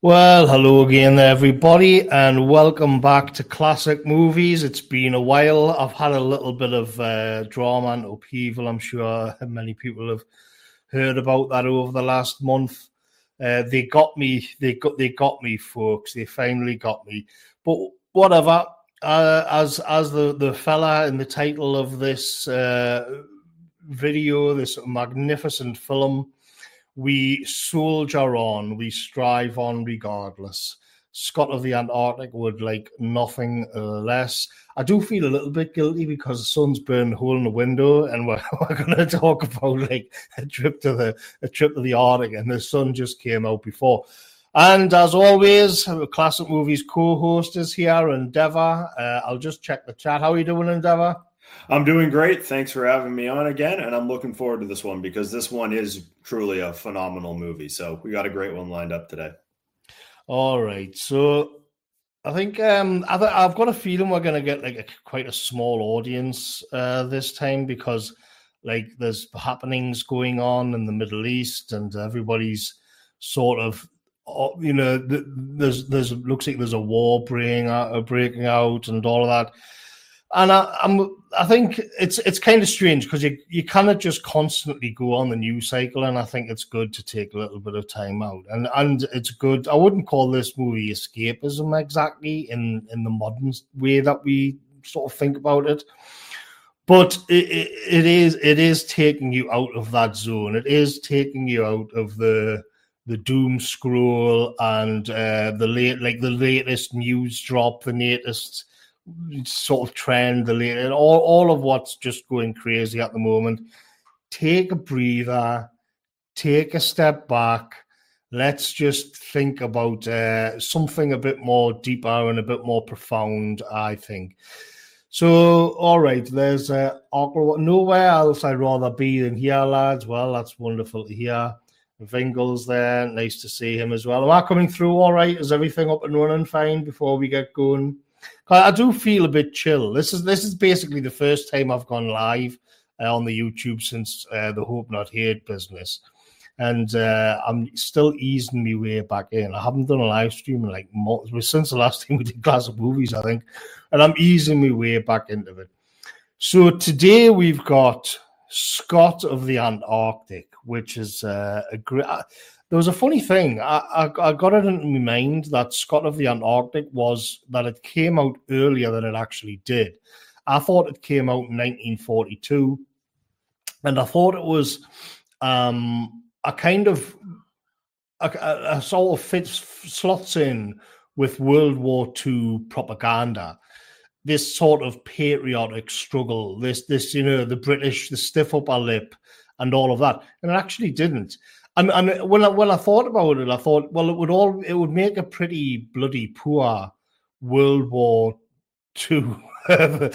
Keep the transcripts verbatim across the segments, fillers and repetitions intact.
Well, hello again, everybody, and welcome back to Classic Movies. It's been a while. I've had a little bit of uh, drama and upheaval. I'm sure many people have heard about that over the last month. Uh, they got me. They got. They got me, folks. They finally got me. But whatever. Uh, as as the the fella in the title of this uh, video, this magnificent film. We soldier on, we strive on regardless. Scott of the Antarctic would like nothing less. I do feel a little bit guilty because the sun's burned a hole in the window, and we're, we're going to talk about like a trip to the a trip to the Arctic, and the sun just came out before. And as always, Classic Movies co-host is here, Endeavour. Uh, I'll just check the chat. How are you doing, Endeavour? I'm doing great. Thanks for having me on again, and I'm looking forward to this one because this one is truly a phenomenal movie. So we got a great one lined up today. All right. So I think um, I th- I've got a feeling we're going to get like a, quite a small audience uh, this time because like there's happenings going on in the Middle East, and everybody's sort of you know there's there's looks like there's a war breaking out, breaking out, and all of that. And I, I'm, I think it's it's kind of strange because you, you cannot just constantly go on the news cycle, and I think it's good to take a little bit of time out. And and it's good. I wouldn't call this movie escapism exactly in, in the modern way that we sort of think about it, but it, it, it is it is taking you out of that zone. It is taking you out of the the doom scroll and uh, the late like the latest news drop, the latest sort of trend, the latest, all, all of what's just going crazy at the moment. Take a breather, take a step back. Let's just think about uh, something a bit more deeper and a bit more profound, I think. So, all right, there's uh, nowhere else I'd rather be than here, lads. Well, that's wonderful to hear. Vingle's there. Nice to see him as well. Am I coming through all right? Is everything up and running fine before we get going? I do feel a bit chill. This is this is basically the first time I've gone live uh, on the YouTube since uh, the Hope Not Hate business, and uh, I'm still easing my way back in. I haven't done a live stream in like months, since the last time we did Classic Movies, I think, and I'm easing my way back into it. So today we've got Scott of the Antarctic, which is uh, a great. There was a funny thing. I, I, I got it in my mind that Scott of the Antarctic was that it came out earlier than it actually did. I thought it came out in nineteen forty-two, and I thought it was um, a kind of a, a, a sort of fits slots in with World War Two propaganda. This sort of patriotic struggle, this this you know the British, the stiff upper lip, and all of that, and it actually didn't. And, and when I when I thought about it, I thought, well, it would all it would make a pretty bloody poor World War Two. Like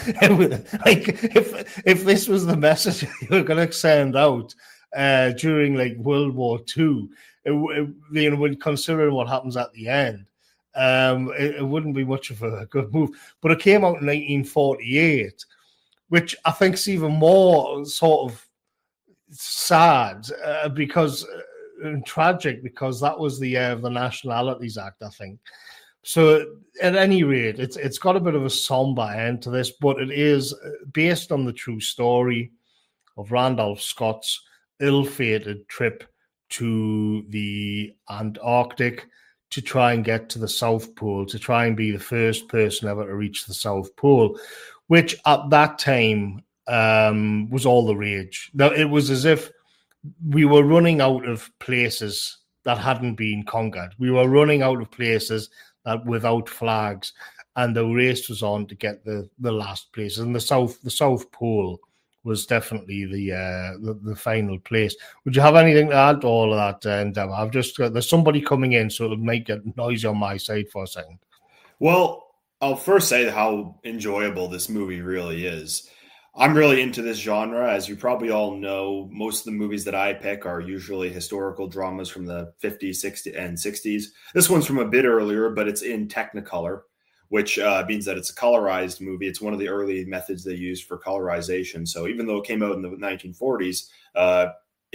if if this was the message you were going to send out uh, during like World War Two, it, it, you know, when considering what happens at the end, um, it, it wouldn't be much of a good move. But it came out in nineteen forty-eight, which I think is even more sort of sad uh, because uh, and tragic because that was the year of the Nationalities Act, I think. So at any rate, it's it's got a bit of a somber end to this, but it is based on the true story of Randolph Scott's ill-fated trip to the Antarctic to try and get to the South Pole, to try and be the first person ever to reach the South Pole, which at that time um, was all the rage. Now, it was as if we were running out of places that hadn't been conquered. We were running out of places that without flags, and the race was on to get the, the last place. And the South the South Pole was definitely the, uh, the the final place. Would you have anything to add to all of that, uh, Endeavour? I've just got, there's somebody coming in, so it might get noisy on my side for a second. Well, I'll first say how enjoyable this movie really is. I'm really into this genre. As you probably all know, most of the movies that I pick are usually historical dramas from the fifties, sixties, and sixties. This one's from a bit earlier, but it's in Technicolor, which uh, means that it's a colorized movie. It's one of the early methods they used for colorization. So even though it came out in the nineteen forties, uh,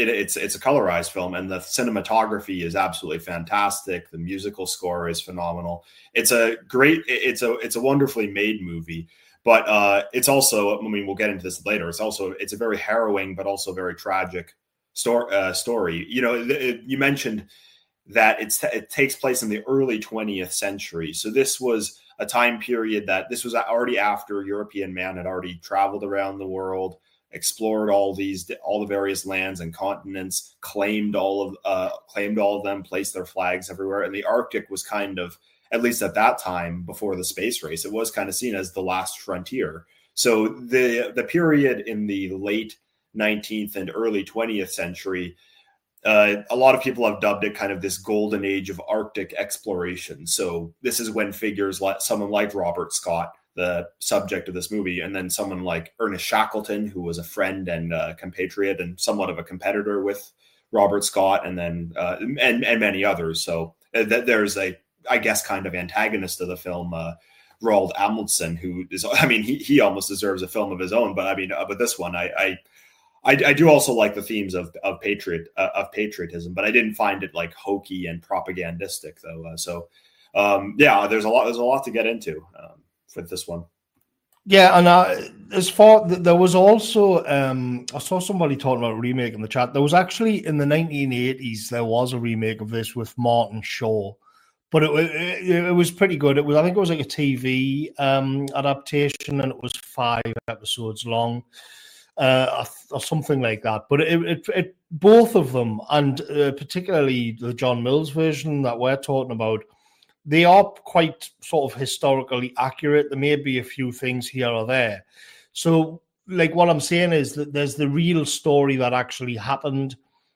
it, it's it's a colorized film, and the cinematography is absolutely fantastic. The musical score is phenomenal. It's a great, it's a it's a wonderfully made movie, but uh, it's also, I mean, we'll get into this later. It's also it's a very harrowing, but also very tragic story. Uh, story. You know, it, you mentioned that it's it takes place in the early twentieth century, so this was a time period that this was already after European man had already traveled around the world, explored all these, all the various lands and continents, claimed all of, uh, claimed all of them, placed their flags everywhere. And the Arctic was kind of, at least at that time, before the space race, it was kind of seen as the last frontier. So the the period in the late nineteenth and early twentieth century, Uh, a lot of people have dubbed it kind of this golden age of Arctic exploration. So this is when figures like someone like Robert Scott, the subject of this movie, and then someone like Ernest Shackleton, who was a friend and uh, compatriot and somewhat of a competitor with Robert Scott, and then uh, and and many others. So uh, th- there's a, I guess, kind of antagonist of the film, uh, Roald Amundsen, who is, I mean, he he almost deserves a film of his own. But I mean, uh, but this one, I. I I, I do also like the themes of of patriot uh, of patriotism, but I didn't find it like hokey and propagandistic though. Uh, so um, yeah, there's a lot there's a lot to get into um, for this one. Yeah, and uh, as far there was also um, I saw somebody talking about a remake in the chat. There was actually in the nineteen eighties there was a remake of this with Martin Shaw, but it, it, it was pretty good. It was I think it was like a T V um, adaptation, and it was five episodes long. Uh, or something like that, but it, it, it both of them, and uh, particularly the John Mills version that we're talking about, they are quite sort of historically accurate. There may be a few things here or there. So, like what I'm saying is that there's the real story that actually happened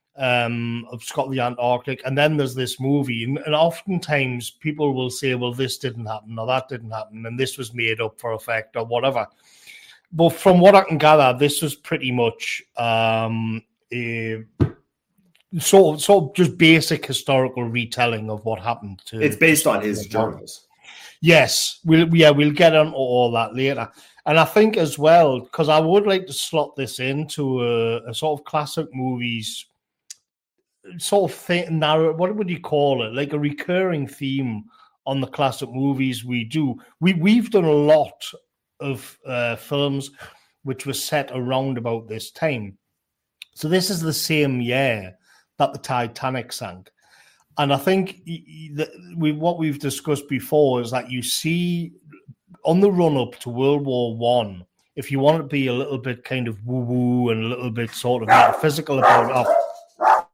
um, of Scott the Antarctic, and then there's this movie, and, and oftentimes people will say, "Well, this didn't happen, or that didn't happen, and this was made up for effect, or whatever." But from what I can gather, this was pretty much um, a sort of, sort of just basic historical retelling of what happened to. It's based on his journals. Yes, we'll yeah we'll get on all that later, and I think as well, because I would like to slot this into a, a sort of classic movies sort of thing. Narrow, what would you call it? Like a recurring theme on the classic movies we do. We we've done a lot of uh, films which were set around about this time. So this is the same year that the Titanic sank. And I think that we, what we've discussed before is that you see on the run up to World War One, if you want to be a little bit kind of woo-woo and a little bit sort of metaphysical about it,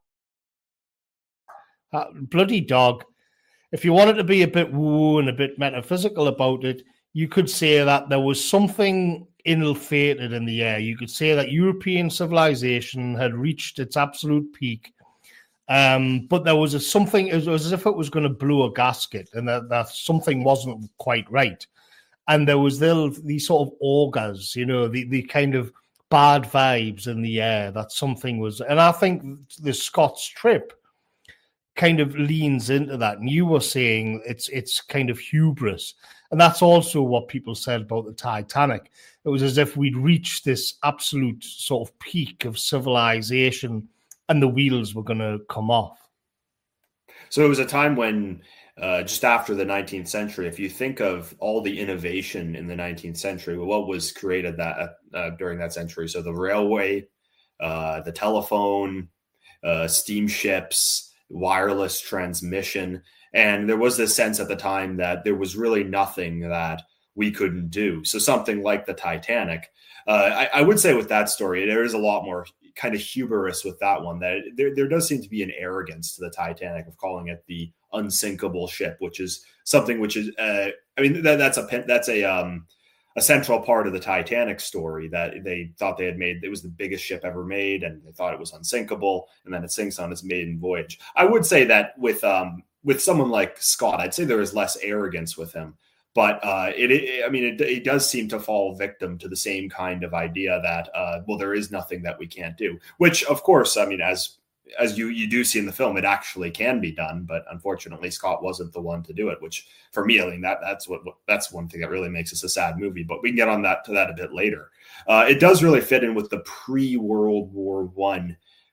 uh, bloody dog. If you wanted to be a bit woo and a bit metaphysical about it, you could say that there was something ill-fated in the air. You could say that European civilization had reached its absolute peak, um, but there was a something, it was as if it was going to blow a gasket, and that, that something wasn't quite right. And there was the, these sort of augurs, you know, the, the kind of bad vibes in the air that something was. And I think the Scott's trip kind of leans into that. And you were saying it's it's kind of hubris. And that's also what people said about the Titanic. It was as if we'd reached this absolute sort of peak of civilization and the wheels were going to come off. So it was a time when, uh, just after the nineteenth century, if you think of all the innovation in the nineteenth century, well, what was created that uh, during that century? So the railway, uh, the telephone, uh, steamships, wireless transmission. And there was this sense at the time that there was really nothing that we couldn't do. So something like the Titanic. Uh, I, I would say with that story, there is a lot more kind of hubris with that one. That there, there does seem to be an arrogance to the Titanic of calling it the unsinkable ship, which is something which is, uh, I mean, that, that's a that's a um, a central part of the Titanic story, that they thought they had made. It was the biggest ship ever made, and they thought it was unsinkable, and then it sinks on its maiden voyage. I would say that with um, with someone like Scott, I'd say there is less arrogance with him. But uh, it, it, I mean, it, it does seem to fall victim to the same kind of idea that, uh, well, there is nothing that we can't do. Which, of course, I mean, as as you you do see in the film, it actually can be done. But unfortunately, Scott wasn't the one to do it. Which, for me, I mean, that that's what that's one thing that really makes this a sad movie. But we can get on that to that a bit later. Uh, it does really fit in with the pre-World War One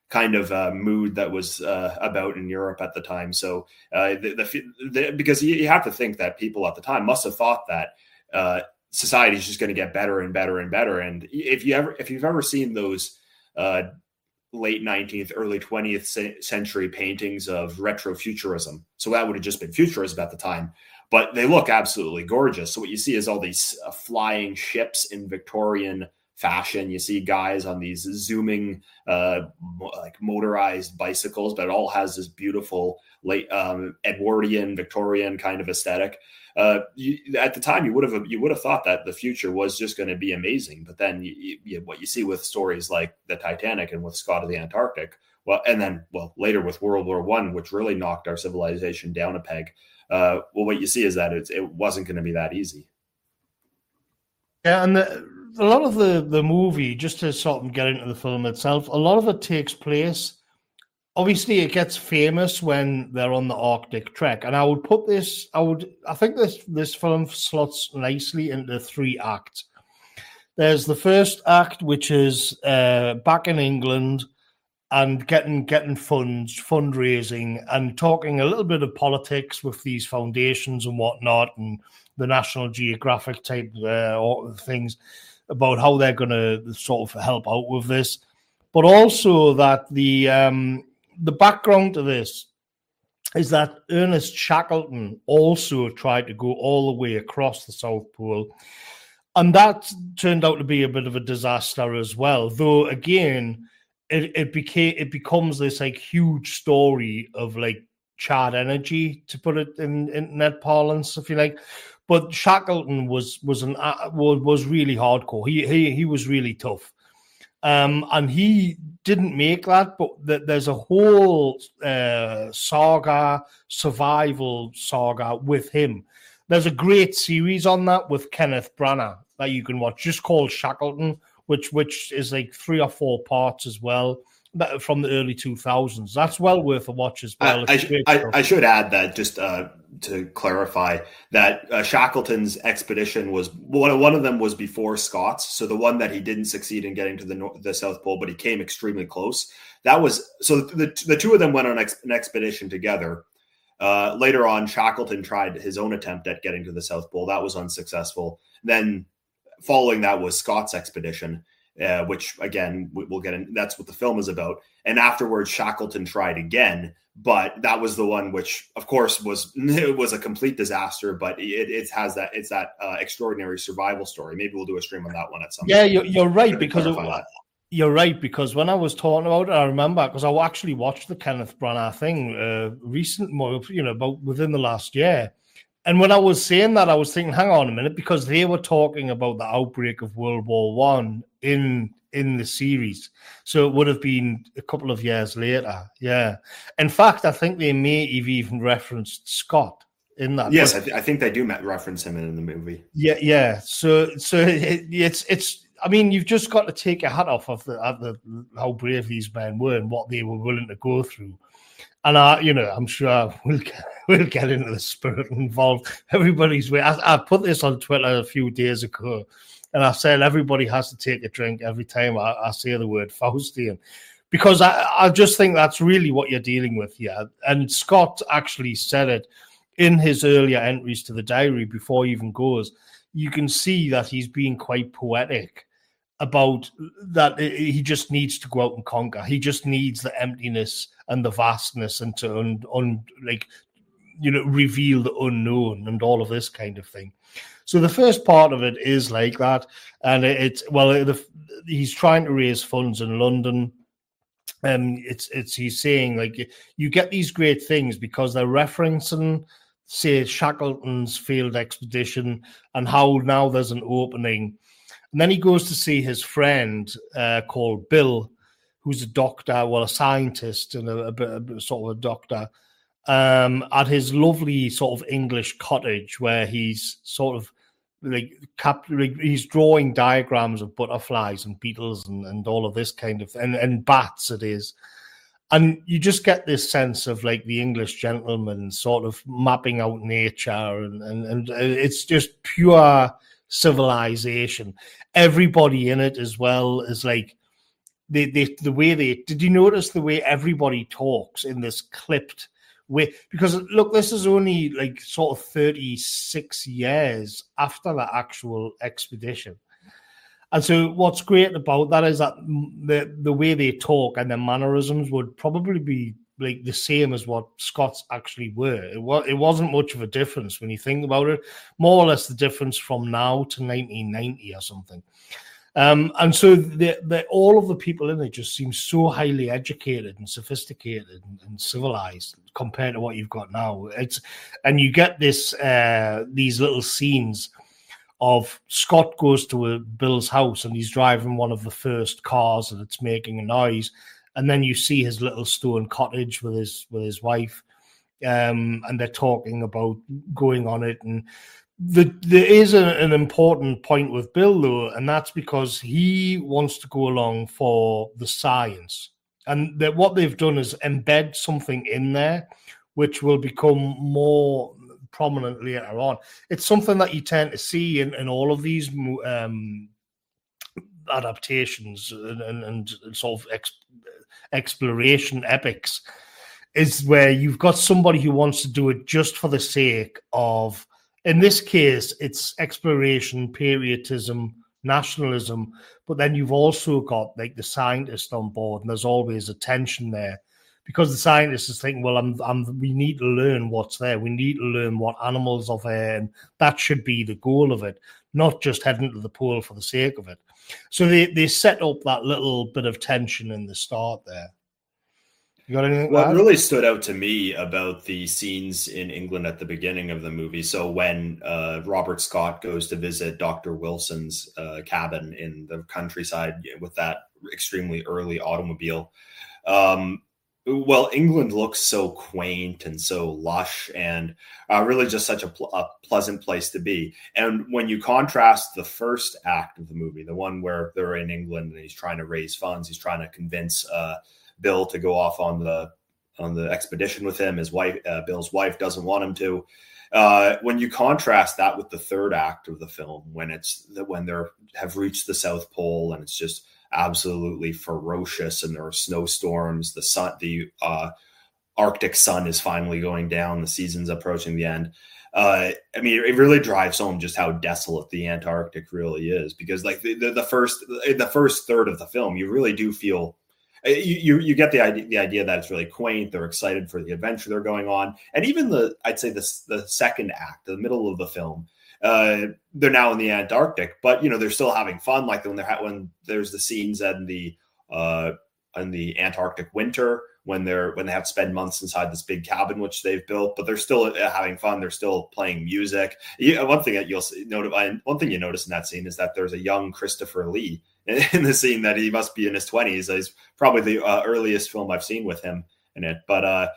kind of uh, mood that was uh, about in Europe at the time. So uh, the, the, the because you, you have to think that people at the time must have thought that uh, society is just going to get better and better and better. And if you ever if you've ever seen those uh, late nineteenth, early twentieth century paintings of retrofuturism, so that would have just been futurism at the time, but they look absolutely gorgeous. So what you see is all these uh, flying ships in Victorian fashion. You see guys on these zooming, uh, like motorized bicycles, but it all has this beautiful late um, Edwardian, Victorian kind of aesthetic. Uh, you, at the time, you would have you would have thought that the future was just going to be amazing. But then, you, you, what you see with stories like the Titanic and with Scott of the Antarctic, well, and then well later with World War One, which really knocked our civilization down a peg. Uh, well, what you see is that it's, it wasn't going to be that easy. Yeah, and the, a lot of the, the movie, just to sort of get into the film itself, a lot of it takes place. Obviously, it gets famous when they're on the Arctic trek, and I would put this. I would. I think this this film slots nicely into three acts. There's the first act, which is uh, back in England and getting getting funds, fundraising, and talking a little bit of politics with these foundations and whatnot, and the National Geographic type uh, things about how they're going to sort of help out with this, but also that the um, the background to this is that Ernest Shackleton also tried to go all the way across the South Pole, and that turned out to be a bit of a disaster as well. Though again, it it became it becomes this like huge story of like Chad energy, to put it in internet parlance, if you like. But Shackleton was was an uh, was, was really hardcore. He he he was really tough, um, and he didn't make that. But th- there's a whole uh, saga, survival saga with him. There's a great series on that with Kenneth Branagh that you can watch, just called Shackleton, which which is like three or four parts as well, from the early two thousands. That's well worth a watch as well. I, I, sh- I, I should add that, just uh, to clarify, that uh, Shackleton's expedition was one, one of them was before Scott's. So the one that he didn't succeed in getting to the North, the South Pole, but he came extremely close. That was so the the two of them went on ex- an expedition together. Uh, later on, Shackleton tried his own attempt at getting to the South Pole. That was unsuccessful. Then following that was Scott's expedition. Uh, which, again, we'll get in. That's what the film is about. And afterwards, Shackleton tried again, but that was the one which, of course, was it was a complete disaster. But it, it has that it's that uh, extraordinary survival story. Maybe we'll do a stream on that one at some. Yeah, point. you're, you're right because it, you're right because when I was talking about it, I remember because I actually watched the Kenneth Branagh thing uh, recent, you know, about within the last year. And when I was saying that, I was thinking, hang on a minute, because they were talking about the outbreak of World War One in in the series. So it would have been a couple of years later. Yeah. In fact, I think they may have even referenced Scott in that. Yes, but, I, th- I think they do reference him in the movie. Yeah, yeah. So so it, it's it's. I mean, you've just got to take your hat off of the, of the how brave these men were and what they were willing to go through. And I, you know, I'm sure we'll get, we'll get into the spirit involved. Everybody's way. I, I put this on Twitter a few days ago, and I said everybody has to take a drink every time I, I say the word Faustian, because I, I just think that's really what you're dealing with here. And Scott actually said it in his earlier entries to the diary before he even goes. You can see that he's being quite poetic about that. He just needs to go out and conquer. He just needs the emptiness and the vastness and to un, un, like you know reveal the unknown and all of this kind of thing. So the first part of it is like that, and it's well, the, he's trying to raise funds in London. Um, it's it's he's saying like you get these great things because they're referencing, say, Shackleton's failed expedition and how now there's an opening. And then he goes to see his friend uh, called Bill, who's a doctor, well, a scientist and a, a bit, a bit sort of a doctor, um, at his lovely sort of English cottage where he's sort of like, cap- like he's drawing diagrams of butterflies and beetles and, and all of this kind of and, and bats it is. And you just get this sense of like the English gentleman sort of mapping out nature and, and, and it's just pure civilization. Everybody in it as well is like they, they the way they did you notice the way everybody talks in this clipped way? Because look, this is only like sort of thirty-six years after the actual expedition. And so what's great about that is that the the way they talk and their mannerisms would probably be like the same as what Scots actually were. It was it wasn't much of a difference when you think about it. More or less the difference from now to nineteen ninety or something. Um, and so the, the, all of the people in it just seem so highly educated and sophisticated and, and civilized compared to what you've got now. It's and you get this uh, these little scenes of Scott goes to a Bill's house and he's driving one of the first cars and it's making a noise. And then you see his little stone cottage with his with his wife, um, and they're talking about going on it. And the, there is a, an important point with Bill, though, and that's because he wants to go along for the science. And that what they've done is embed something in there which will become more prominent later on. It's something that you tend to see in, in all of these um, adaptations and, and, and sort of ex, exploration epics, is where you've got somebody who wants to do it just for the sake of, in this case, it's exploration, patriotism, nationalism, but then you've also got like the scientist on board, and there's always a tension there. Because the scientist is thinking, well, I'm, I'm, we need to learn what's there. We need to learn what animals are there, and that should be the goal of it, not just heading to the pole for the sake of it. So they, they set up that little bit of tension in the start there. You got anything? What really stood out to me about the scenes in England at the beginning of the movie, so when uh, Robert Scott goes to visit Doctor Wilson's uh, cabin in the countryside with that extremely early automobile, um, well, England looks so quaint and so lush and uh, really just such a, pl- a pleasant place to be. And when you contrast the first act of the movie, the one where they're in England and he's trying to raise funds, he's trying to convince uh, Bill to go off on the on the expedition with him. His wife, uh, Bill's wife, doesn't want him to. Uh, when you contrast that with the third act of the film, when it's when they have reached the South Pole and it's just absolutely ferocious and there are snowstorms, the sun, the uh, Arctic sun is finally going down, the season's approaching the end. Uh, I mean, it really drives home just how desolate the Antarctic really is, because like the, the, the first the first third of the film, you really do feel you you, you get the idea the idea that it's really quaint. They're excited for the adventure they're going on, and even the I'd say the the second act, the middle of the film. Uh, they're now in the Antarctic, but you know they're still having fun. Like when they're ha- when there's the scenes in the uh, in the Antarctic winter when they're when they have to spend months inside this big cabin which they've built, but they're still having fun. They're still playing music. You, one thing that you'll notice, one thing you notice in that scene is that there's a young Christopher Lee in, in the scene. That he must be in his twenties. He's probably the uh, earliest film I've seen with him in it, but. Uh,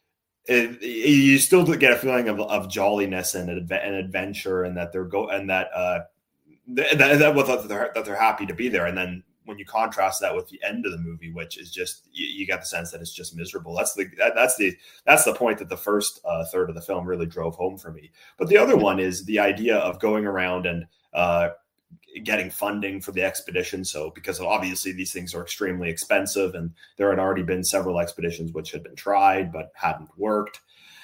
It, you still get a feeling of, of jolliness and an adventure, and that they're go and that uh, that, that, that they're that they're happy to be there. And then when you contrast that with the end of the movie, which is just you, you get the sense that it's just miserable. That's the that, that's the that's the point that the first uh, third of the film really drove home for me. But the other one is the idea of going around and uh, getting funding for the expedition. So because obviously these things are extremely expensive, and there had already been several expeditions which had been tried but hadn't worked.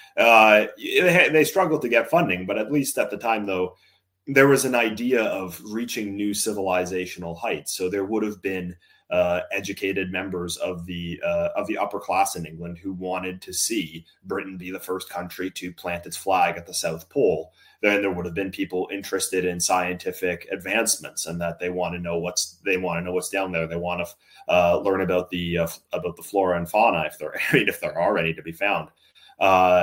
Uh, they, they struggled to get funding, but at least at the time, though, there was an idea of reaching new civilizational heights. So there would have been uh, educated members of the uh, of the upper class in England who wanted to see Britain be the first country to plant its flag at the South Pole. Then there would have been people interested in scientific advancements, and that they want to know what's they want to know what's down there. They want to uh, learn about the uh, about the flora and fauna if they're I mean, if there are any to be found. Uh,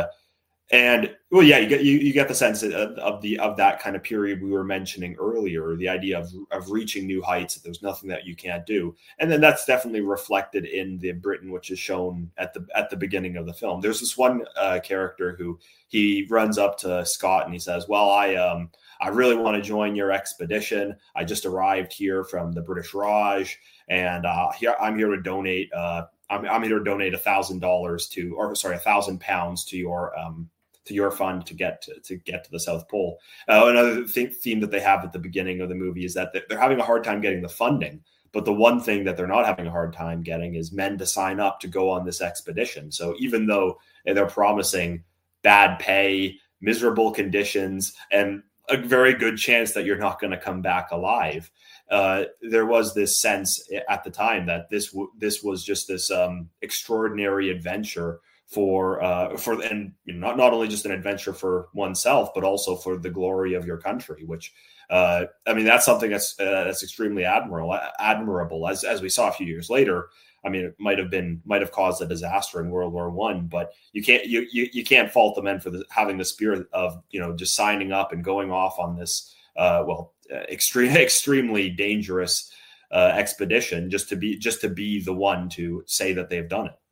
and well, yeah, you get you, you get the sense of, of the of that kind of period we were mentioning earlier. The idea of of reaching new heights. That there's nothing that you can't do, and then that's definitely reflected in the Britain, which is shown at the at the beginning of the film. There's this one uh, character who he runs up to Scott and he says, "Well, I um I really want to join your expedition. I just arrived here from the British Raj, and uh, here I'm here to donate. Uh, I'm I'm here to donate a thousand dollars to, or sorry, a thousand pounds to your um." to your fund to get to, to get to the South Pole. Uh, another th- theme that they have at the beginning of the movie is that they're having a hard time getting the funding, But the one thing that they're not having a hard time getting is men to sign up to go on this expedition. So even though they're promising bad pay, miserable conditions, and a very good chance that you're not going to come back alive, uh, there was this sense at the time that this w- this was just this um, extraordinary adventure for uh, for and you know, not not only just an adventure for oneself, but also for the glory of your country. Which uh, I mean, that's something that's uh, that's extremely admirable. Admirable, as as we saw a few years later. I mean, it might have been might have caused a disaster in World War One, but you can't you, you you can't fault the men for the, having the spirit of you know just signing up and going off on this uh, well uh, extreme extremely dangerous uh, expedition just to be just to be the one to say that they've done it.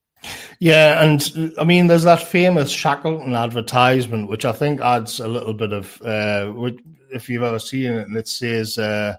Yeah, and I mean, there's that famous Shackleton advertisement, which I think adds a little bit of uh, if you've ever seen it, and it says. Uh,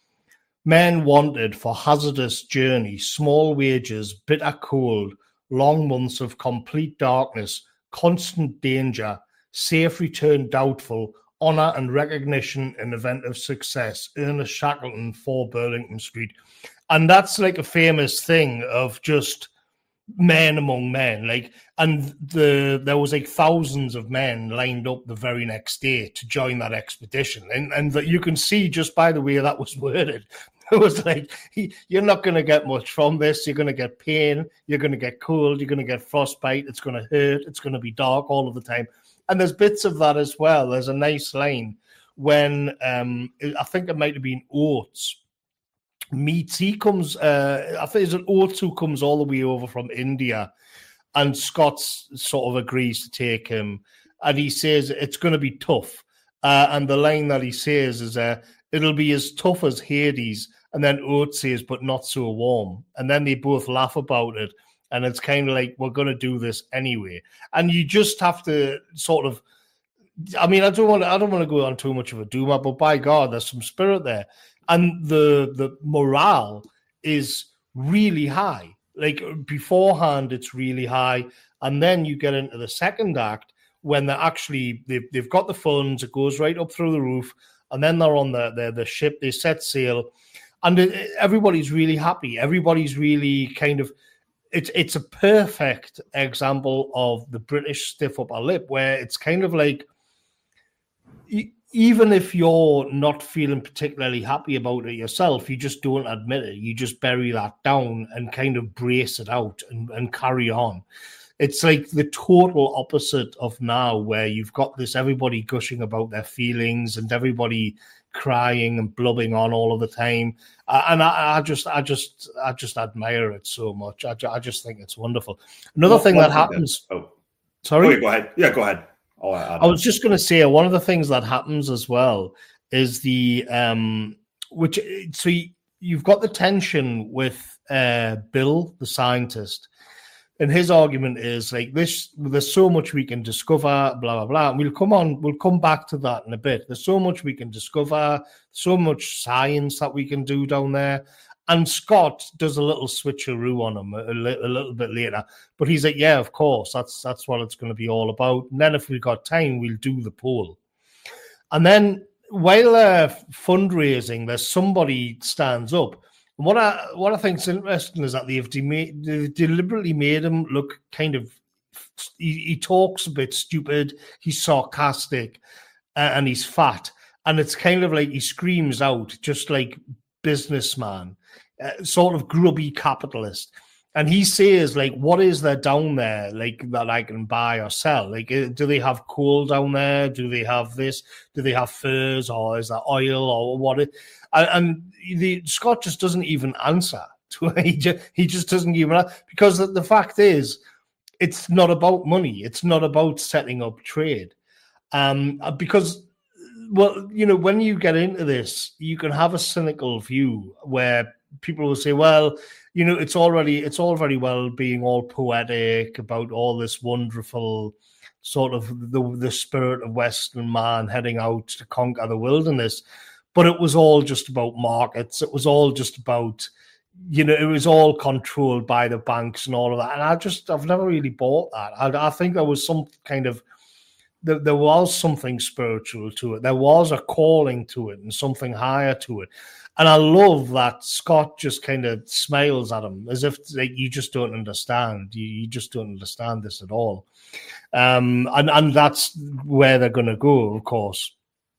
Men wanted for hazardous journey, small wages, bitter cold, long months of complete darkness, constant danger, safe return doubtful, honour and recognition in event of success. Ernest Shackleton, four Burlington Street. And that's like a famous thing of just men among men. Like, and the there was like thousands of men lined up the very next day to join that expedition. And, and that you can see just by the way that was worded. It was like, you're not going to get much from this. You're going to get pain. You're going to get cold. You're going to get frostbite. It's going to hurt. It's going to be dark all of the time. And there's bits of that as well. There's a nice line when um, I think it might have been Oates meets. He comes, uh, I think it's an Oates who comes all the way over from India, and Scott sort of agrees to take him. And he says, it's going to be tough. Uh, and the line that he says is, uh, it'll be as tough as Hades. And then Oates says, but not so warm. And then they both laugh about it. And it's kind of like, we're going to do this anyway. And you just have to sort of, I mean, I don't want to, I don't want to go on too much of a doomer, but by God, there's some spirit there. And the the morale is really high. Like beforehand, it's really high. And then you get into the second act when they're actually, they've, they've got the funds, it goes right up through the roof. And then they're on the, the, the ship, they set sail. And it, everybody's really happy. Everybody's really kind of, it's it's a perfect example of the British stiff upper lip, where it's kind of like, even if you're not feeling particularly happy about it yourself, you just don't admit it. You just bury that down and kind of brace it out and, and carry on. It's like the total opposite of now, where you've got this everybody gushing about their feelings and everybody crying and blubbing on all of the time. Uh, and I, I just, I just, I just admire it so much. I, I just think it's wonderful. Another well, thing that happens. That, oh, sorry. Okay, go ahead. Yeah, go ahead. Oh, I, I was just going to say one of the things that happens as well is the um, which so you, you've got the tension with uh, Bill, the scientist. And his argument is like this, there's so much we can discover, blah, blah, blah. And we'll come on, we'll come back to that in a bit. There's so much we can discover, so much science that we can do down there. And Scott does a little switcheroo on him a, li- a little bit later. But he's like, yeah, of course, that's that's what it's going to be all about. And then if we've got time, we'll do the poll. And then while they're fundraising, there's somebody stands up. And what I what I think is interesting is that they've, de- they've deliberately made him look kind of, he, he talks a bit stupid, he's sarcastic, uh, and he's fat. And it's kind of like he screams out, just like businessman, uh, sort of grubby capitalist. And he says, like, what is there down there, like, that I can buy or sell? Like, do they have coal down there? Do they have this? Do they have furs, or is that oil, or what? It, and the Scott just doesn't even answer. To he just he just doesn't even, because the, the fact is, it's not about money. It's not about setting up trade. Um, because, well, you know, when you get into this, you can have a cynical view where people will say, well, you know, it's already, it's all very well being all poetic about all this wonderful sort of the, the spirit of Western man heading out to conquer the wilderness. But it was all just about markets. It was all just about, you know, it was all controlled by the banks and all of that. And I just, I've never really bought that. I, I think there was some kind of there, there was something spiritual to it. There was a calling to it and something higher to it. And I love that Scott just kind of smiles at him as if like you just don't understand. You, you just don't understand this at all. Um, and, and that's where they're going to go, of course.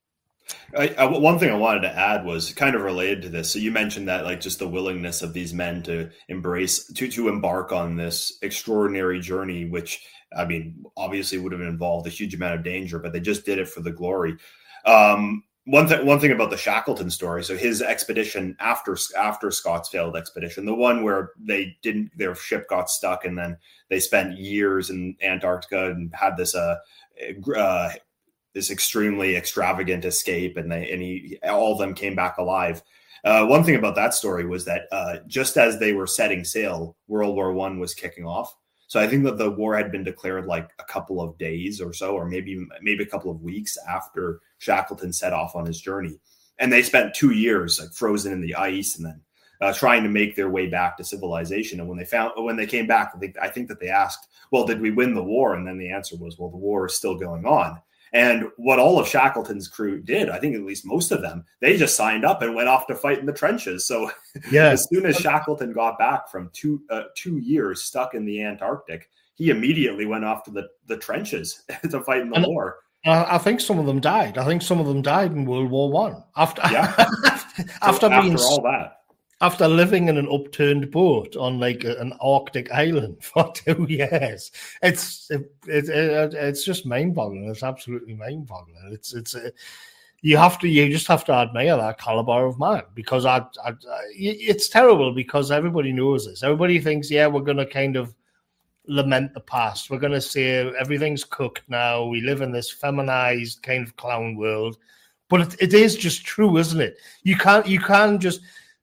I, I, one thing I wanted to add was kind of related to this. So you mentioned that like just the willingness of these men to embrace, to, to embark on this extraordinary journey, which I mean, obviously would have involved a huge amount of danger, but they just did it for the glory. Um, One thing, one thing about the Shackleton story. So his expedition after after Scott's failed expedition, the one where they didn't, their ship got stuck, and then they spent years in Antarctica and had this uh, uh this extremely extravagant escape, and they and he all of them came back alive. Uh, one thing about that story was that uh, just as they were setting sail, World War One was kicking off. So I think that the war had been declared like a couple of days or so, or maybe maybe a couple of weeks after Shackleton set off on his journey. And they spent two years like frozen in the ice and then uh, trying to make their way back to civilization. And when they found when they came back, I think, I think that they asked, well, did we win the war? And then the answer was, well, the war is still going on. And what all of Shackleton's crew did, I think at least most of them, they just signed up and went off to fight in the trenches. So yeah. As soon as Shackleton got back from two uh, two years stuck in the Antarctic, he immediately went off to the, the trenches to fight in the and war. I think some of them died. I think some of them died in World War One after yeah. after so being after all that. After living in an upturned boat on like an Arctic island for two years, it's it, it, it, it's just mind-boggling. It's absolutely mind-boggling. It's it's uh, you have to you just have to admire that caliber of man, because I, I, I it's terrible because everybody knows this. Everybody thinks, yeah, we're going to kind of lament the past. We're going to say everything's cooked now. We live in this feminized kind of clown world, but it, it is just true, isn't it? You can't you can't just.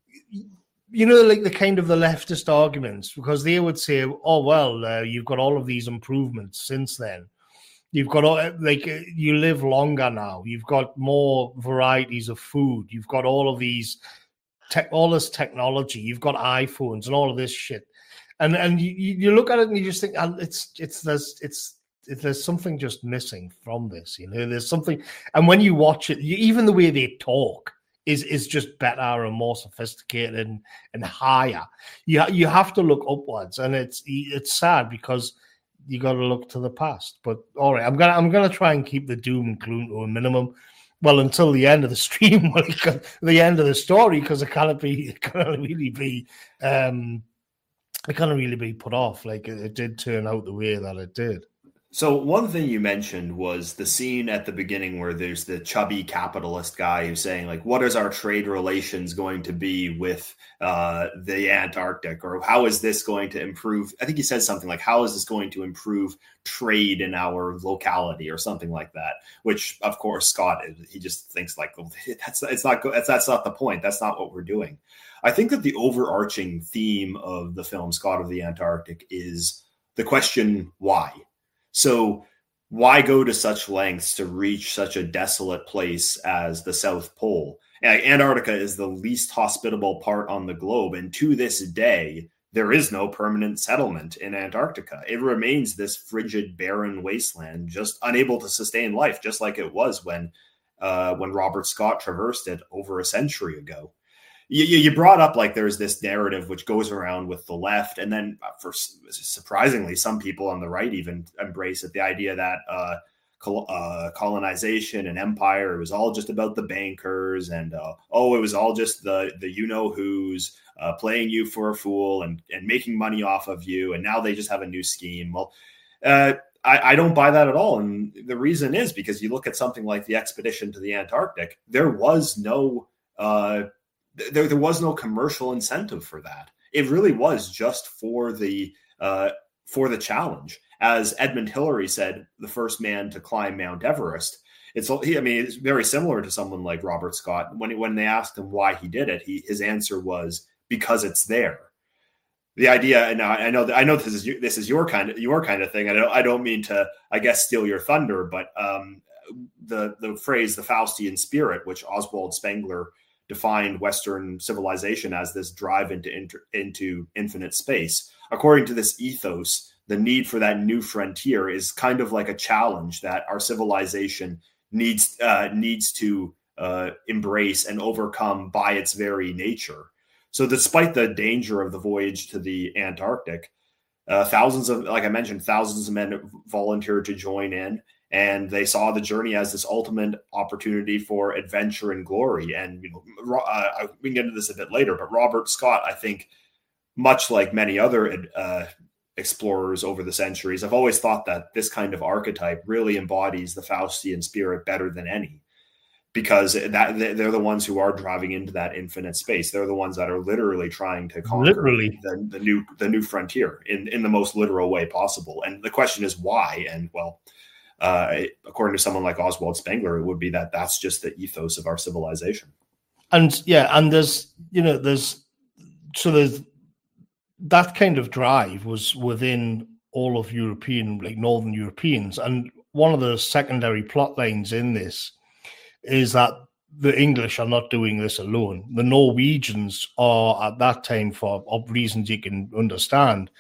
You know, like the kind of the leftist arguments, because they would say, oh, well, uh, you've got all of these improvements since then. You've got, all, like, you live longer now. You've got more varieties of food. You've got all of these, tech, all this technology. You've got iPhones and all of this shit. And and you, you look at it and you just think, it's, it's, there's, it's, there's something just missing from this, you know, there's something. And when you watch it, you, even the way they talk, is is just better and more sophisticated and, and higher. You you have to look upwards, and it's it's sad because you got to look to the past. But all right, I'm gonna I'm gonna try and keep the doom and gloom to a minimum. Well, until the end of the stream, the end of the story, because it can't be it can't really be um it can't really be put off. Like it, it did turn out the way that it did. So one thing you mentioned was the scene at the beginning where there's the chubby capitalist guy who's saying, like, what is our trade relations going to be with uh, the Antarctic? Or how is this going to improve? I think he said something like, how is this going to improve trade in our locality or something like that? Which, of course, Scott, he just thinks like, well, that's, it's not, that's, that's not the point. That's not what we're doing. I think that the overarching theme of the film, Scott of the Antarctic, is the question, why? So why go to such lengths to reach such a desolate place as the South Pole? Antarctica is the least hospitable part on the globe. And to this day, there is no permanent settlement in Antarctica. It remains this frigid, barren wasteland, just unable to sustain life, just like it was when, uh, when Robert Scott traversed it over a century ago. You, you brought up like there's this narrative which goes around with the left, and then for surprisingly, some people on the right even embrace it. The idea that uh, col- uh, colonization and empire, it was all just about the bankers, and uh, oh, it was all just the the you know who's uh, playing you for a fool and and making money off of you, and now they just have a new scheme. Well, uh, I, I don't buy that at all, and the reason is because you look at something like the expedition to the Antarctic, there was no. Uh, There, there was no commercial incentive for that. It really was just for the uh, for the challenge. As Edmund Hillary said, the first man to climb Mount Everest. It's I mean, it's very similar to someone like Robert Scott. When when they asked him why he did it, he his answer was because it's there. The idea, and I know that I know this is this is your kind of your kind of thing. I don't I don't mean to I guess steal your thunder, but um, the the phrase the Faustian spirit, which Oswald Spengler defined Western civilization as this drive into inter, into infinite space. According to this ethos, the need for that new frontier is kind of like a challenge that our civilization needs uh, needs to uh, embrace and overcome by its very nature. So despite the danger of the voyage to the Antarctic, uh, thousands of, like I mentioned, thousands of men volunteered to join in, and they saw the journey as this ultimate opportunity for adventure and glory. And you know, uh, we can get into this a bit later, but Robert Scott, I think, much like many other uh, explorers over the centuries, I've always thought that this kind of archetype really embodies the Faustian spirit better than any, because that they're the ones who are driving into that infinite space. They're the ones that are literally trying to conquer literally. The, the new the new frontier in, in the most literal way possible. And the question is why? And well, uh, according to someone like Oswald Spengler, it would be that that's just the ethos of our civilization. And yeah, and there's, you know, there's, so there's, that kind of drive was within all of European, like Northern Europeans. And one of the secondary plot lines in this is that the English are not doing this alone. The Norwegians are, at that time, for reasons you can understand,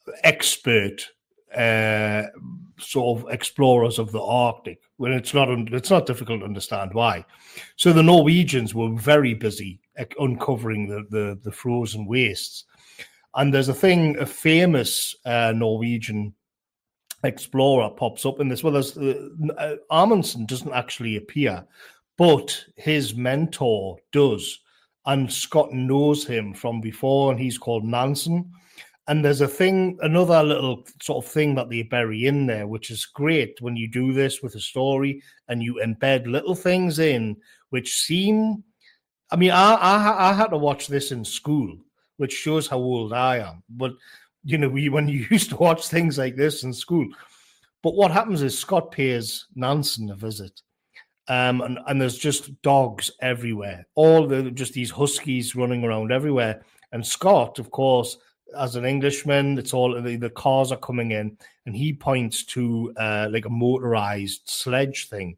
expert uh, sort of explorers of the Arctic. When it's not, it's not difficult to understand why. So the Norwegians were very busy uncovering the the, the frozen wastes. And there's a thing, a famous uh, Norwegian explorer pops up in this. Well, there's uh, Amundsen doesn't actually appear, but his mentor does. And Scott knows him from before, and he's called Nansen. And there's a thing, another little sort of thing that they bury in there, which is great when you do this with a story and you embed little things in which seem, I mean, I, I, I had to watch this in school, which shows how old I am. But, you know, we, when you used to watch things like this in school. But what happens is Scott pays Nansen a visit. Um, and, and there's just dogs everywhere. All the, just these huskies running around everywhere. And Scott, of course, as an Englishman, it's all the, the cars are coming in, and he points to uh, like a motorized sledge thing.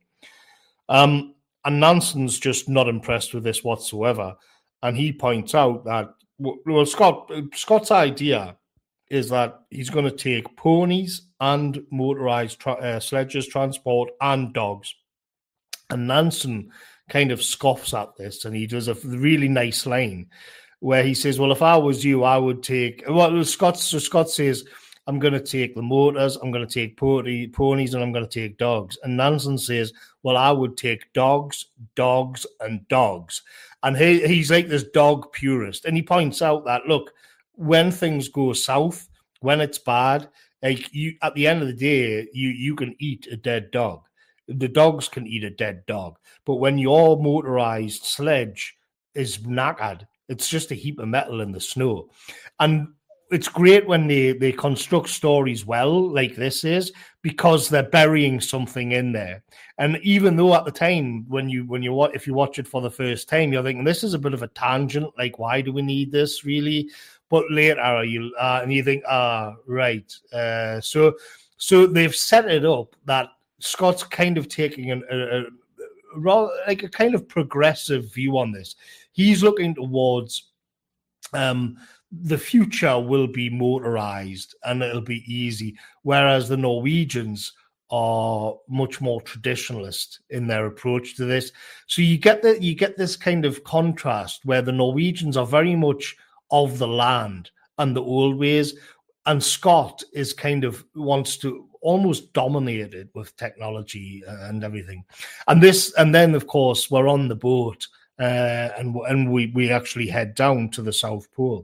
Um, and Nansen's just not impressed with this whatsoever. And he points out that, well, Scott, Scott's idea is that he's going to take ponies and motorized tra- uh, sledges, transport, and dogs. And Nansen kind of scoffs at this, and he does a really nice line where he says, well, if I was you, I would take, well, Scott, so Scott says, I'm going to take the motors, I'm going to take pony, ponies, and I'm going to take dogs. And Nansen says, well, I would take dogs, dogs, and dogs. And he, he's like this dog purist. And he points out that, look, when things go south, when it's bad, like you, at the end of the day, you, you can eat a dead dog. The dogs can eat a dead dog. But when your motorized sledge is knackered, it's just a heap of metal in the snow. And it's great when they, they construct stories well, like this is, because they're burying something in there. And even though at the time, when you when you if you watch it for the first time, you're thinking this is a bit of a tangent. Like, why do we need this really? But later, you uh, and you think, ah, right. Uh, so so they've set it up that Scott's kind of taking an, a, a rather like a kind of progressive view on this. He's looking towards um. the future will be motorized and it'll be easy, whereas the Norwegians are much more traditionalist in their approach to this. So you get that you get this kind of contrast where the Norwegians are very much of the land and the old ways, and Scott is kind of wants to almost dominate it with technology and everything. And this, and then of course we're on the boat uh, and and we we actually head down to the South Pole.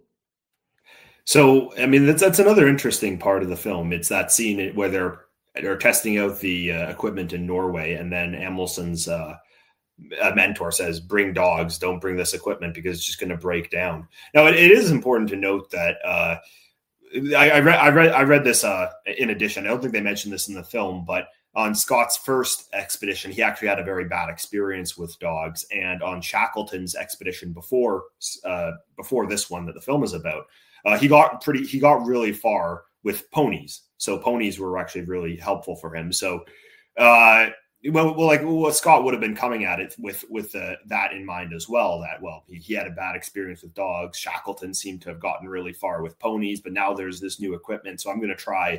So, I mean, that's that's another interesting part of the film. It's that scene where they're they're testing out the uh, equipment in Norway, and then Amundsen's uh, mentor says, "Bring dogs. Don't bring this equipment because it's just going to break down." Now, it, it is important to note that uh, I, I read I read I read this uh, in addition. I don't think they mentioned this in the film, but on Scott's first expedition, he actually had a very bad experience with dogs, and on Shackleton's expedition before uh, before this one that the film is about. Uh, he got pretty. He got really far with ponies, so ponies were actually really helpful for him. So, uh, well, well, like well, Scott would have been coming at it with with uh, that in mind as well. That well, he, he had a bad experience with dogs. Shackleton seemed to have gotten really far with ponies, but now there's this new equipment, so I'm going to try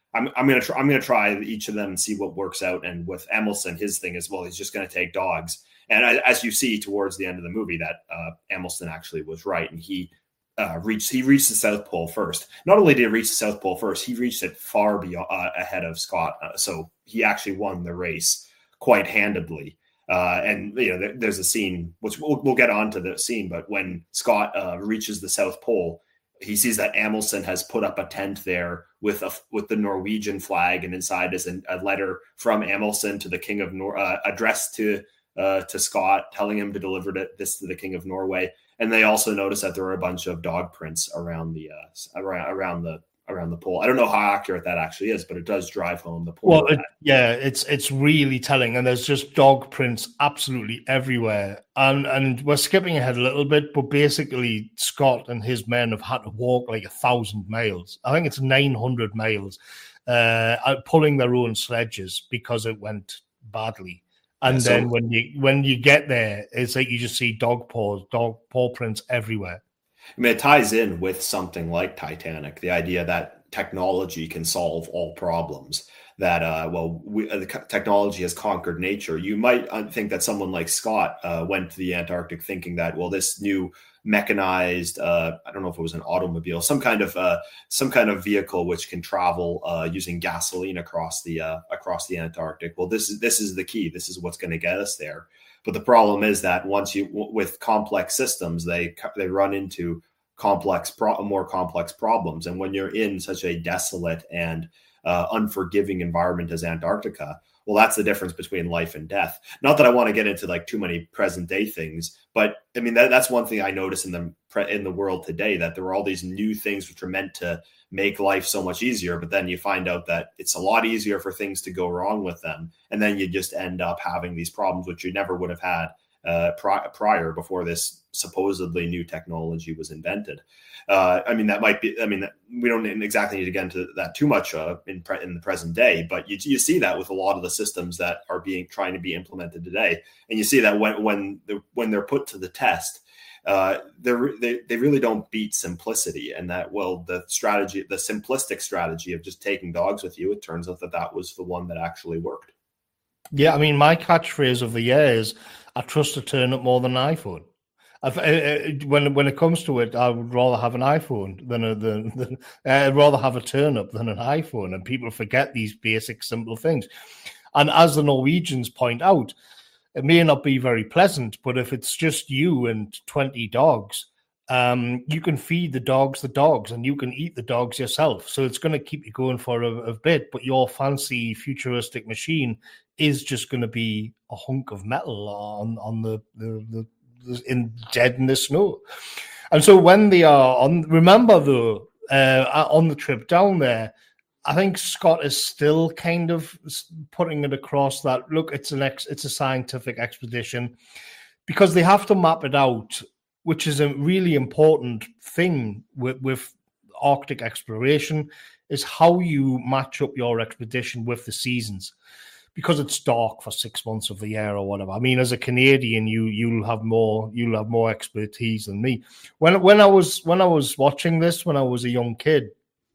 I'm I'm gonna try, I'm gonna try each of them and see what works out. And with Amundsen, his thing is, well, he's just gonna take dogs. And as you see towards the end of the movie, that uh, Amundsen actually was right, and he uh, reached he reached the South Pole first. Not only did he reach the South Pole first, he reached it far beyond uh, ahead of Scott. Uh, so he actually won the race quite handedly. Uh, and you know, there, there's a scene which we'll, we'll get onto the scene, but when Scott uh, reaches the South Pole, he sees that Amundsen has put up a tent there with a with the Norwegian flag, and inside is a, a letter from Amundsen to the King of Nor uh, addressed to uh, to Scott, telling him to deliver this to the King of Norway. And they also notice that there are a bunch of dog prints around the uh, around around the. around the pole. I don't know how accurate that actually is, but it does drive home the point. Well, it, yeah, it's it's really telling, and there's just dog prints absolutely everywhere. And and we're skipping ahead a little bit, but basically Scott and his men have had to walk like a thousand miles. I think it's nine hundred miles, uh, pulling their own sledges because it went badly. And yeah, so, then when you when you get there, it's like you just see dog paws, dog paw prints everywhere. I mean, it ties in with something like Titanic, the idea that technology can solve all problems, that, uh, well, we, uh, the technology has conquered nature. You might think that someone like Scott uh, went to the Antarctic thinking that, well, this new mechanized, uh, I don't know if it was an automobile, some kind of uh, some kind of vehicle which can travel uh, using gasoline across the uh, across the Antarctic. Well, this is this is the key. This is what's going to get us there. But the problem is that once you, with complex systems, they they run into complex, more complex problems. And when you're in such a desolate and uh, unforgiving environment as Antarctica, well, that's the difference between life and death. Not that I want to get into like too many present day things, but I mean, that, that's one thing I notice in the in the world today, that there are all these new things which are meant to make life so much easier. But then you find out that it's a lot easier for things to go wrong with them. And then you just end up having these problems, which you never would have had uh, pri- prior before this supposedly new technology was invented. Uh, I mean, that might be, I mean, we don't exactly need to get into that too much uh, in pre- in the present day, but you, you see that with a lot of the systems that are being, trying to be implemented today. And you see that when, when, the, when they're put to the test, uh, they they really don't beat simplicity. And that, well, the strategy, the simplistic strategy of just taking dogs with you, it turns out that that was the one that actually worked. Yeah, I mean, my catchphrase of the year is, I trust a turnip more than an iPhone. I've, uh, when when it comes to it, I would rather have an iPhone than a than, than uh, I'd rather have a turnip than an iPhone. And people forget these basic, simple things. And as the Norwegians point out, it may not be very pleasant, but if it's just you and twenty dogs, um, you can feed the dogs the dogs, and you can eat the dogs yourself. So it's going to keep you going for a, a bit. But your fancy futuristic machine is just going to be a hunk of metal on on the the, the in dead in the snow. And so when they are on, remember though, uh, on the trip down there, I think Scott is still kind of putting it across that, look, it's an ex, it's a scientific expedition, because they have to map it out, which is a really important thing with, with Arctic exploration, is how you match up your expedition with the seasons. Because it's dark for six months of the year or whatever. I mean, as a Canadian, you you'll have more you'll have more expertise than me. When when I was when I was watching this when I was a young kid,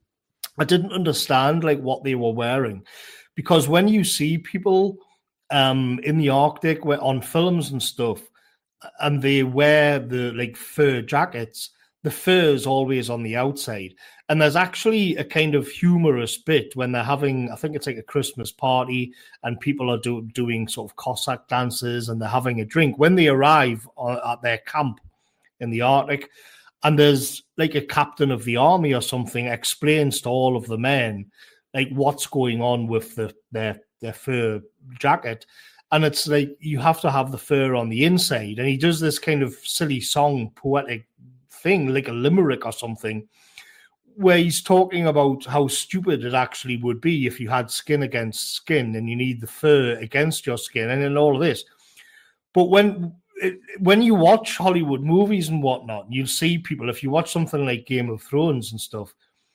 I didn't understand like what they were wearing, because when you see people um, in the Arctic on films and stuff, and they wear the like fur jackets, the fur is always on the outside. And there's actually a kind of humorous bit when they're having, I think it's like a Christmas party, and people are do, doing sort of Cossack dances, and they're having a drink. When they arrive at their camp in the Arctic, and there's like a captain of the army or something explains to all of the men like what's going on with the their their fur jacket. And it's like you have to have the fur on the inside. And he does this kind of silly song, poetic thing, like a limerick or something, where he's talking about how stupid it actually would be if you had skin against skin and you need the fur against your skin and then all of this. But when when you watch Hollywood movies and whatnot, you'll see people, if you watch something like Game of Thrones and stuff,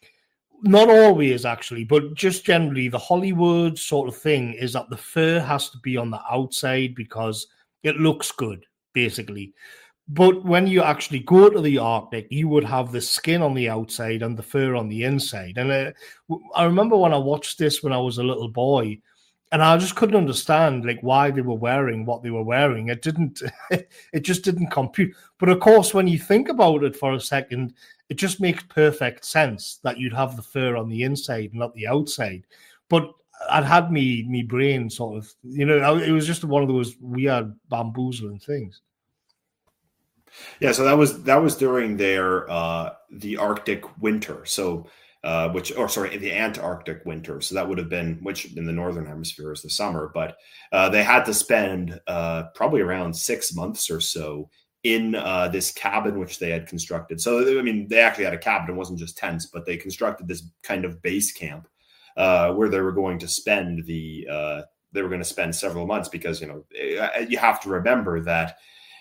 not always actually, but just generally the Hollywood sort of thing is that the fur has to be on the outside because it looks good, basically. But when you actually go to the Arctic, you would have the skin on the outside and the fur on the inside. And uh, I remember when I watched this when I was a little boy, and I just couldn't understand like why they were wearing what they were wearing. It didn't, it just didn't compute. But of course, when you think about it for a second, it just makes perfect sense that you'd have the fur on the inside, not the outside. But I'd had me me brain sort of, you know, it was just one of those weird bamboozling things. Yeah, so that was that was during their uh, the Arctic winter. So, uh, which or sorry, the Antarctic winter. So that would have been, which in the northern hemisphere is the summer. But uh, they had to spend uh, probably around six months or so in uh, this cabin which they had constructed. So I mean, they actually had a cabin. It wasn't just tents, but they constructed this kind of base camp uh, where they were going to spend the uh, they were going to spend several months because you know you have to remember that.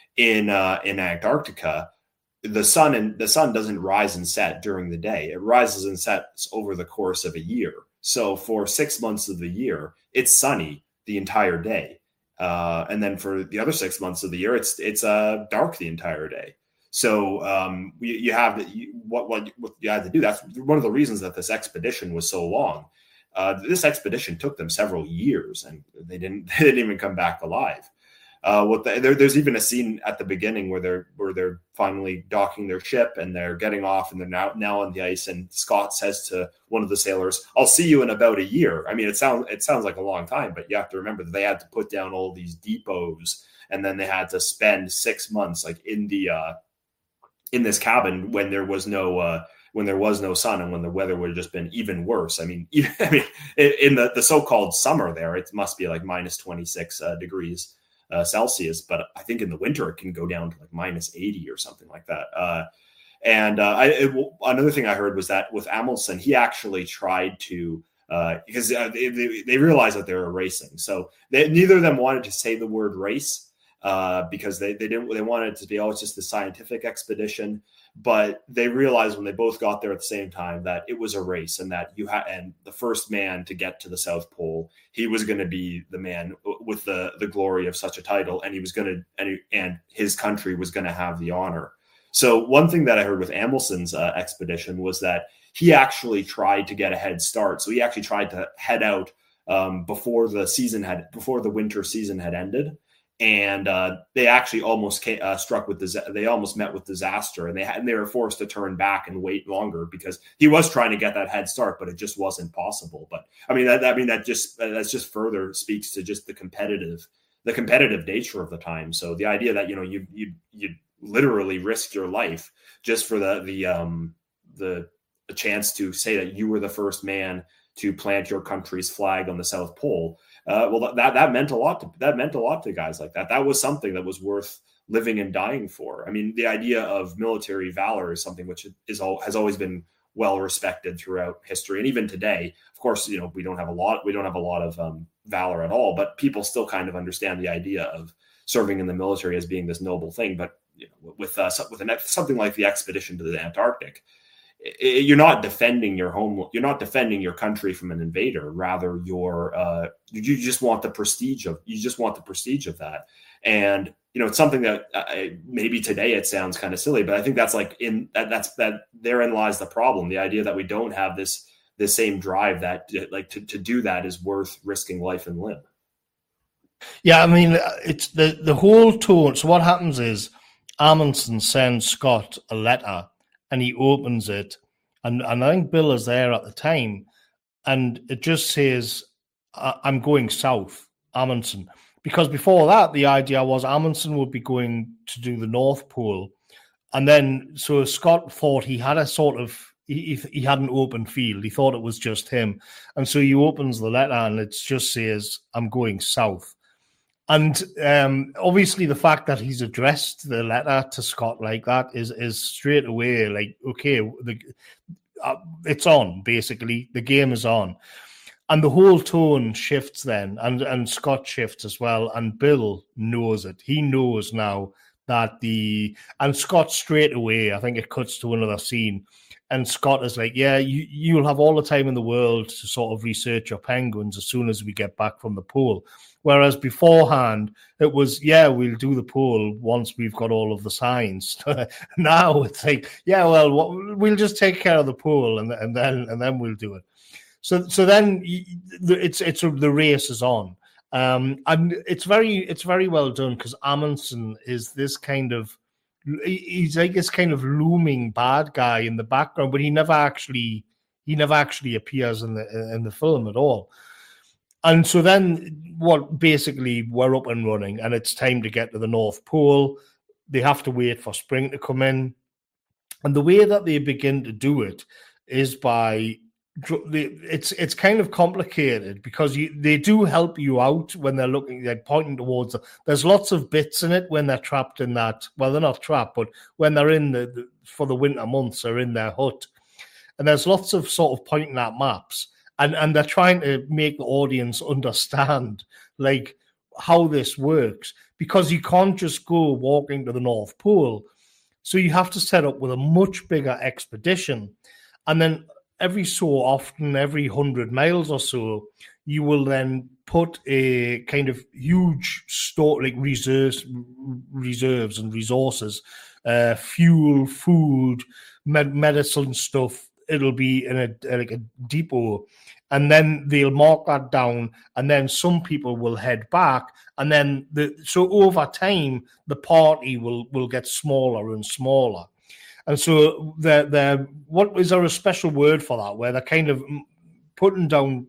In uh, in Antarctica, the sun and the sun doesn't rise and set during the day. It rises and sets over the course of a year. So for six months of the year, it's sunny the entire day, uh, and then for the other six months of the year, it's it's uh, dark the entire day. So um, you, you have you, what what what you had to do. That's one of the reasons that this expedition was so long. Uh, this expedition took them several years, and they didn't they didn't even come back alive. Uh, what the, there, there's even a scene at the beginning where they're where they're finally docking their ship and they're getting off and they're now now on the ice. And Scott says to one of the sailors, "I'll see you in about a year." I mean, it sounds it sounds like a long time, but you have to remember that they had to put down all these depots and then they had to spend six months like in the uh, in this cabin when there was no uh, when there was no sun and when the weather would have just been even worse. I mean, even, I mean, in the the so-called summer there, it must be like minus twenty-six uh, degrees. Uh, Celsius, but I think in the winter it can go down to like minus eighty or something like that. Uh, and uh, I, it, another thing I heard was that with Amundsen, he actually tried to uh, because uh, they, they, they realized that they were racing, so they, neither of them wanted to say the word race uh, because they they didn't they wanted it to be oh it's just a scientific expedition. But they realized when they both got there at the same time that it was a race and that you had and the first man to get to the South Pole, he was going to be the man with the, the glory of such a title. And he was going to, and, he, and his country was going to have the honor. So one thing that I heard with Amundsen's uh, expedition was that he actually tried to get a head start. So he actually tried to head out um, before the season had, before the winter season had ended. And uh, they actually almost came, uh, struck with dis- they almost met with disaster, and they had, and they were forced to turn back and wait longer because he was trying to get that head start, but it just wasn't possible. But I mean, that I mean that just that's just further speaks to just the competitive the competitive nature of the time. So the idea that you know you you you literally risked your life just for the the um the, the chance to say that you were the first man to plant your country's flag on the South Pole. Uh, well, that that meant a lot. To, that meant a lot to guys like that. That was something that was worth living and dying for. I mean, the idea of military valor is something which is all has always been well respected throughout history, and even today. Of course, you know we don't have a lot. We don't have a lot of um, valor at all, but people still kind of understand the idea of serving in the military as being this noble thing. But you know, with uh, with an, something like the expedition to the Antarctic, you're not defending your home. You're not defending your country from an invader. Rather, you're uh, you just want the prestige of you just want the prestige of that. And you know, it's something that uh, maybe today it sounds kind of silly, but I think that's like in that that's that therein lies the problem. The idea that we don't have this this same drive that like to, to do that is worth risking life and limb. Yeah, I mean, it's the the whole tone. So what happens is Amundsen sends Scott a letter. And he opens it, and, and I think Bill is there at the time, and it just says, I'm going south, Amundsen. Because before that, the idea was Amundsen would be going to do the North Pole. And then, so Scott thought he had a sort of, he, he had an open field. He thought it was just him. And so he opens the letter, and it just says, I'm going south. And um, obviously, the fact that he's addressed the letter to Scott like that is is straight away like, okay, the, uh, it's on, basically. The game is on. And the whole tone shifts then, and, and Scott shifts as well. And Bill knows it. He knows now that the and Scott straight away, I think it cuts to another scene, and Scott is like, yeah, you, you'll have all the time in the world to sort of research your penguins as soon as we get back from the pool. Whereas beforehand, it was, yeah, we'll do the pool once we've got all of the signs. Now it's like, yeah, well, we'll just take care of the pool and, and then and then we'll do it. So so then it's it's the race is on, um, and it's very it's very well done because Amundsen is this kind of he's like this kind of looming bad guy in the background, but he never actually he never actually appears in the in the film at all. And so then what basically we're up and running and it's time to get to the North Pole. They have to wait for spring to come in. And the way that they begin to do it is by it's it's kind of complicated because you, they do help you out when they're looking, like pointing towards the, there's lots of bits in it when they're trapped in that, well, they're not trapped, but when they're in the, the for the winter months, they're in their hut. And there's lots of sort of pointing at maps. And and they're trying to make the audience understand like how this works because you can't just go walking to the North Pole. So you have to set up with a much bigger expedition. And then every so often, every hundred miles or so, you will then put a kind of huge store, like reserves, reserves and resources, uh, fuel, food, med- medicine stuff. It'll be in a like a depot. And then they'll mark that down, and then some people will head back, and then the so over time the party will will get smaller and smaller, and so they're they're what is there a special word for that where they're kind of putting down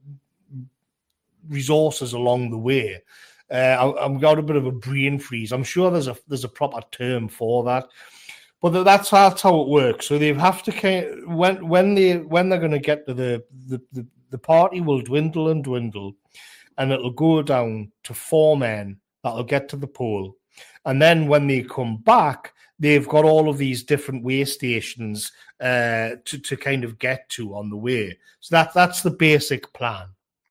resources along the way. Uh, I, I've got a bit of a brain freeze. I'm sure there's a there's a proper term for that. But that's how, that's how it works. So they have to kind of, when when they when they're going to get to the, the the the party will dwindle and dwindle, and it'll go down to four men that'll get to the pole, and then when they come back, they've got all of these different way stations uh, to to kind of get to on the way. So that that's the basic plan.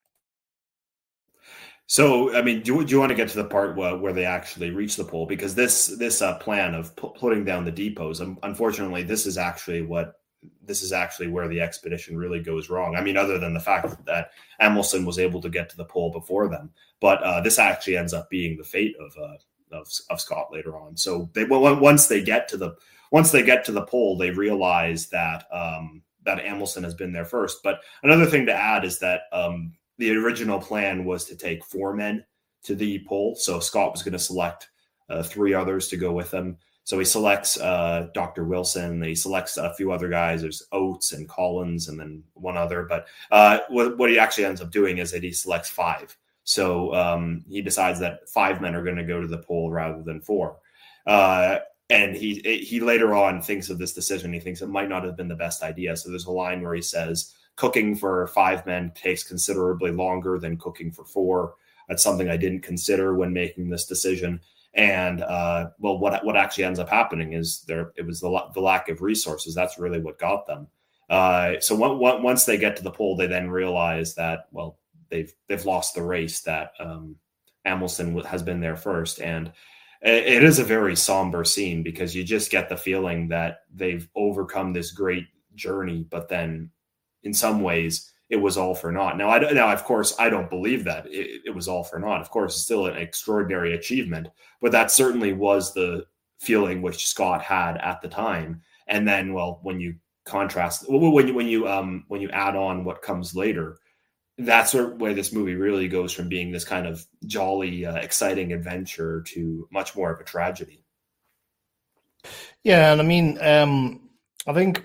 So, I mean, do, do you want to get to the part where, where they actually reach the pole? Because this this uh, plan of pu- putting down the depots, um, unfortunately, this is actually what this is actually where the expedition really goes wrong. I mean, other than the fact that Amundsen was able to get to the pole before them, but uh, this actually ends up being the fate of, uh, of of Scott later on. So they well, once they get to the once they get to the pole, they realize that um, that Amundsen has been there first. But another thing to add is that. Um, The original plan was to take four men to the pole. So Scott was going to select uh, three others to go with him. So he selects uh, Doctor Wilson. He selects a few other guys. There's Oates and Collins and then one other. But uh, what, what he actually ends up doing is that he selects five. So um, he decides that five men are going to go to the pole rather than four. Uh, and he he later on thinks of this decision. He thinks it might not have been the best idea. So there's a line where he says, cooking for five men takes considerably longer than cooking for four. That's something I didn't consider when making this decision. And uh, well, what what actually ends up happening is there it was the the lack of resources. That's really what got them. Uh, so one, one, once they get to the pole, they then realize that well they've they've lost the race. That um, Amundsen has been there first, and it, it is a very somber scene because you just get the feeling that they've overcome this great journey, but then. In some ways, it was all for naught. Now, I now of course, I don't believe that it, it was all for naught. Of course, it's still an extraordinary achievement, but that certainly was the feeling which Scott had at the time. And then, well, when you contrast, when you when you um when you add on what comes later, that's where this movie really goes from being this kind of jolly, uh, exciting adventure to much more of a tragedy. Yeah, and I mean, um, I think.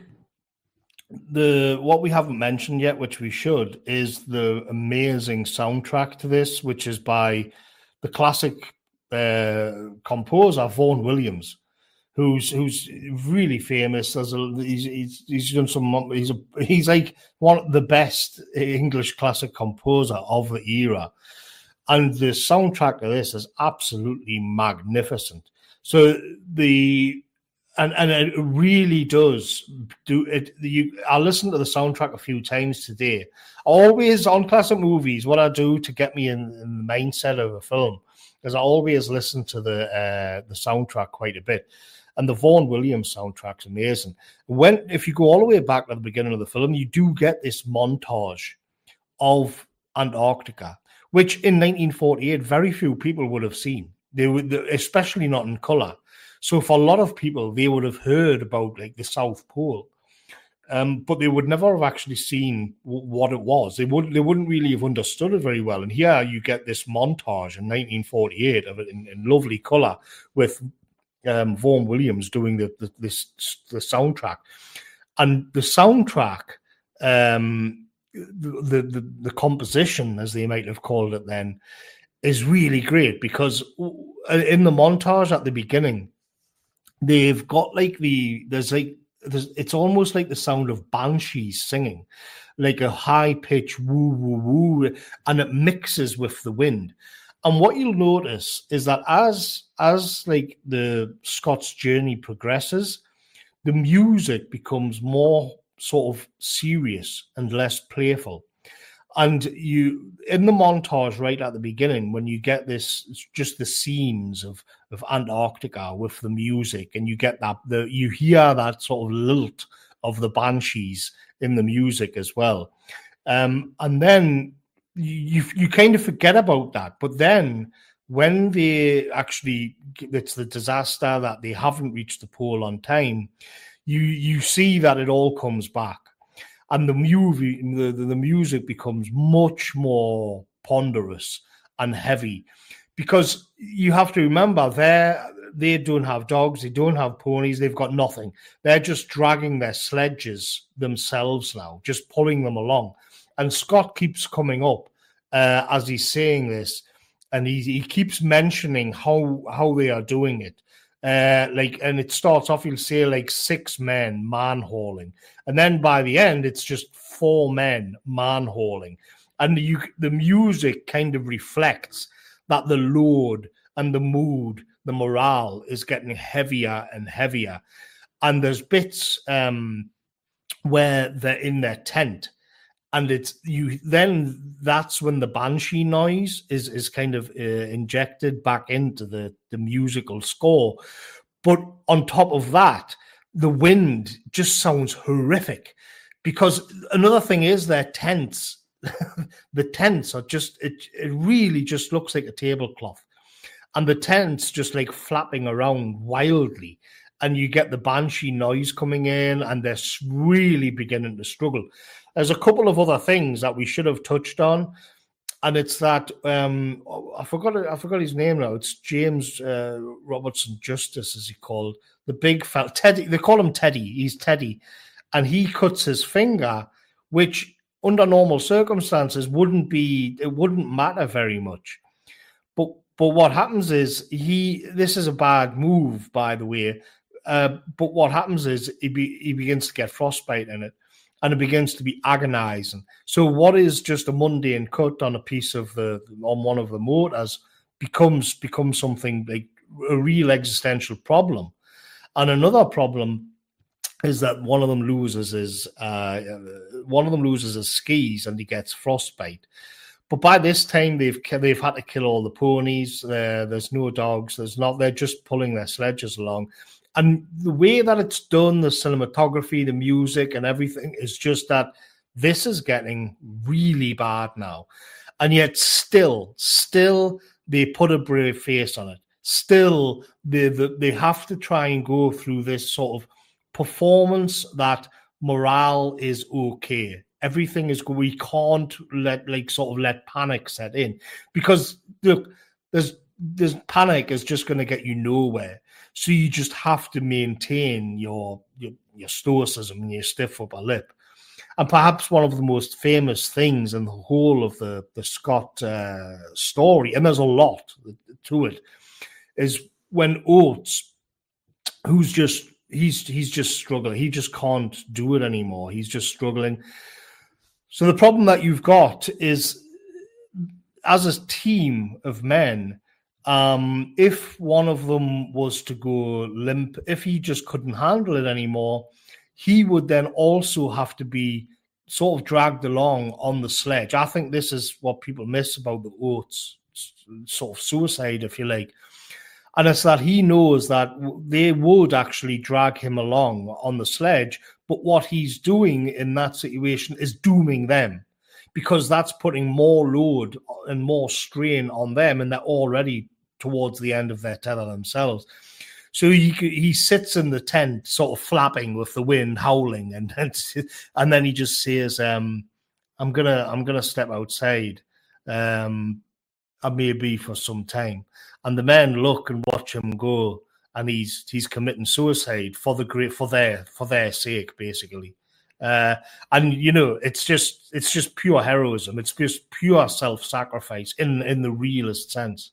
The what we haven't mentioned yet, which we should, is the amazing soundtrack to this, which is by the classic uh, composer Vaughan Williams, who's who's really famous. As a, he's, he's he's done some. He's a, he's like one of the best English classic composer of the era, and the soundtrack of this is absolutely magnificent. So the. And and it really does do it. You, I listened to the soundtrack a few times today. Always on classic movies, what I do to get me in, in the mindset of a film, because I always listen to the uh, the soundtrack quite a bit. And the Vaughan Williams soundtrack's amazing. When if you go all the way back to the beginning of the film, you do get this montage of Antarctica, which in nineteen forty-eight, very few people would have seen. They would, especially not in color. So for a lot of people, they would have heard about like the South Pole, um, but they would never have actually seen w- what it was. They would they wouldn't really have understood it very well. And here you get this montage in nineteen forty-eight of it in, in lovely color with um, Vaughan Williams doing the, the this the soundtrack, and the soundtrack, um, the, the the composition, as they might have called it then, is really great, because in the montage at the beginning, they've got like the there's like there's it's almost like the sound of banshees singing, like a high pitch woo woo woo, and it mixes with the wind. And what you'll notice is that as as like the Scott's journey progresses, the music becomes more sort of serious and less playful. And you, in the montage right at the beginning, when you get this, just the scenes of, of Antarctica with the music, and you get that, the you hear that sort of lilt of the banshees in the music as well. Um, and then you you kind of forget about that. But then when they actually, it's the disaster that they haven't reached the pole on time, you you see that it all comes back. And the movie, the, the music becomes much more ponderous and heavy, because you have to remember they they don't have dogs, they don't have ponies, they've got nothing. They're just dragging their sledges themselves now, just pulling them along. And Scott keeps coming up uh, as he's saying this, and he he keeps mentioning how how they are doing it. Uh, like, and it starts off, he'll say like six men man-hauling, and then by the end, it's just four men man-hauling, and you, the music kind of reflects that the load and the mood, the morale is getting heavier and heavier, and there's bits um, where they're in their tent, and it's you. Then that's when the banshee noise is is kind of uh, injected back into the the musical score. But on top of that, the wind just sounds horrific, because another thing is their tents. The tents are just it. It really just looks like a tablecloth, and the tents just like flapping around wildly. And you get the banshee noise coming in, and they're really beginning to struggle. There's a couple of other things that we should have touched on, and it's that um, I forgot I forgot his name now. It's James uh, Robertson Justice, as he called the big fella. Teddy. They call him Teddy. He's Teddy, and he cuts his finger, which under normal circumstances wouldn't be. It wouldn't matter very much, but but what happens is he. This is a bad move, by the way. Uh, but what happens is he, be, he begins to get frostbite in it, and it begins to be agonizing. So what is just a mundane cut on a piece of the on one of the motors becomes becomes something like a real existential problem. And another problem is that one of them loses his uh, one of them loses his skis, and he gets frostbite. But by this time, they've they've had to kill all the ponies. Uh, there's no dogs. There's not. They're just pulling their sledges along. And the way that it's done, the cinematography, the music, and everything is just that this is getting really bad now. And yet still, still, they put a brave face on it. Still, they, they, they have to try and go through this sort of performance that morale is okay. Everything is good. We can't let, like, sort of let panic set in. Because, look, there's, there's panic is just going to get you nowhere. So you just have to maintain your, your your stoicism and your stiff upper lip. And perhaps one of the most famous things in the whole of the, the Scott uh, story, and there's a lot to it, is when Oates, who's just, he's he's just struggling. He just can't do it anymore. He's just struggling. So the problem that you've got is, as a team of men, Um, if one of them was to go limp, if he just couldn't handle it anymore, he would then also have to be sort of dragged along on the sledge. I think this is what people miss about the Oates sort of suicide, if you like. And it's that he knows that they would actually drag him along on the sledge, but what he's doing in that situation is dooming them, because that's putting more load and more strain on them, and they're already towards the end of their tether themselves. So he he sits in the tent, sort of flapping with the wind, howling, and and then he just says, um, "I'm gonna I'm gonna step outside, um, and maybe for some time." And the men look and watch him go, and he's he's committing suicide for the great for their for their sake, basically. Uh, and you know, it's just it's just pure heroism. It's just pure self-sacrifice in in the realest sense.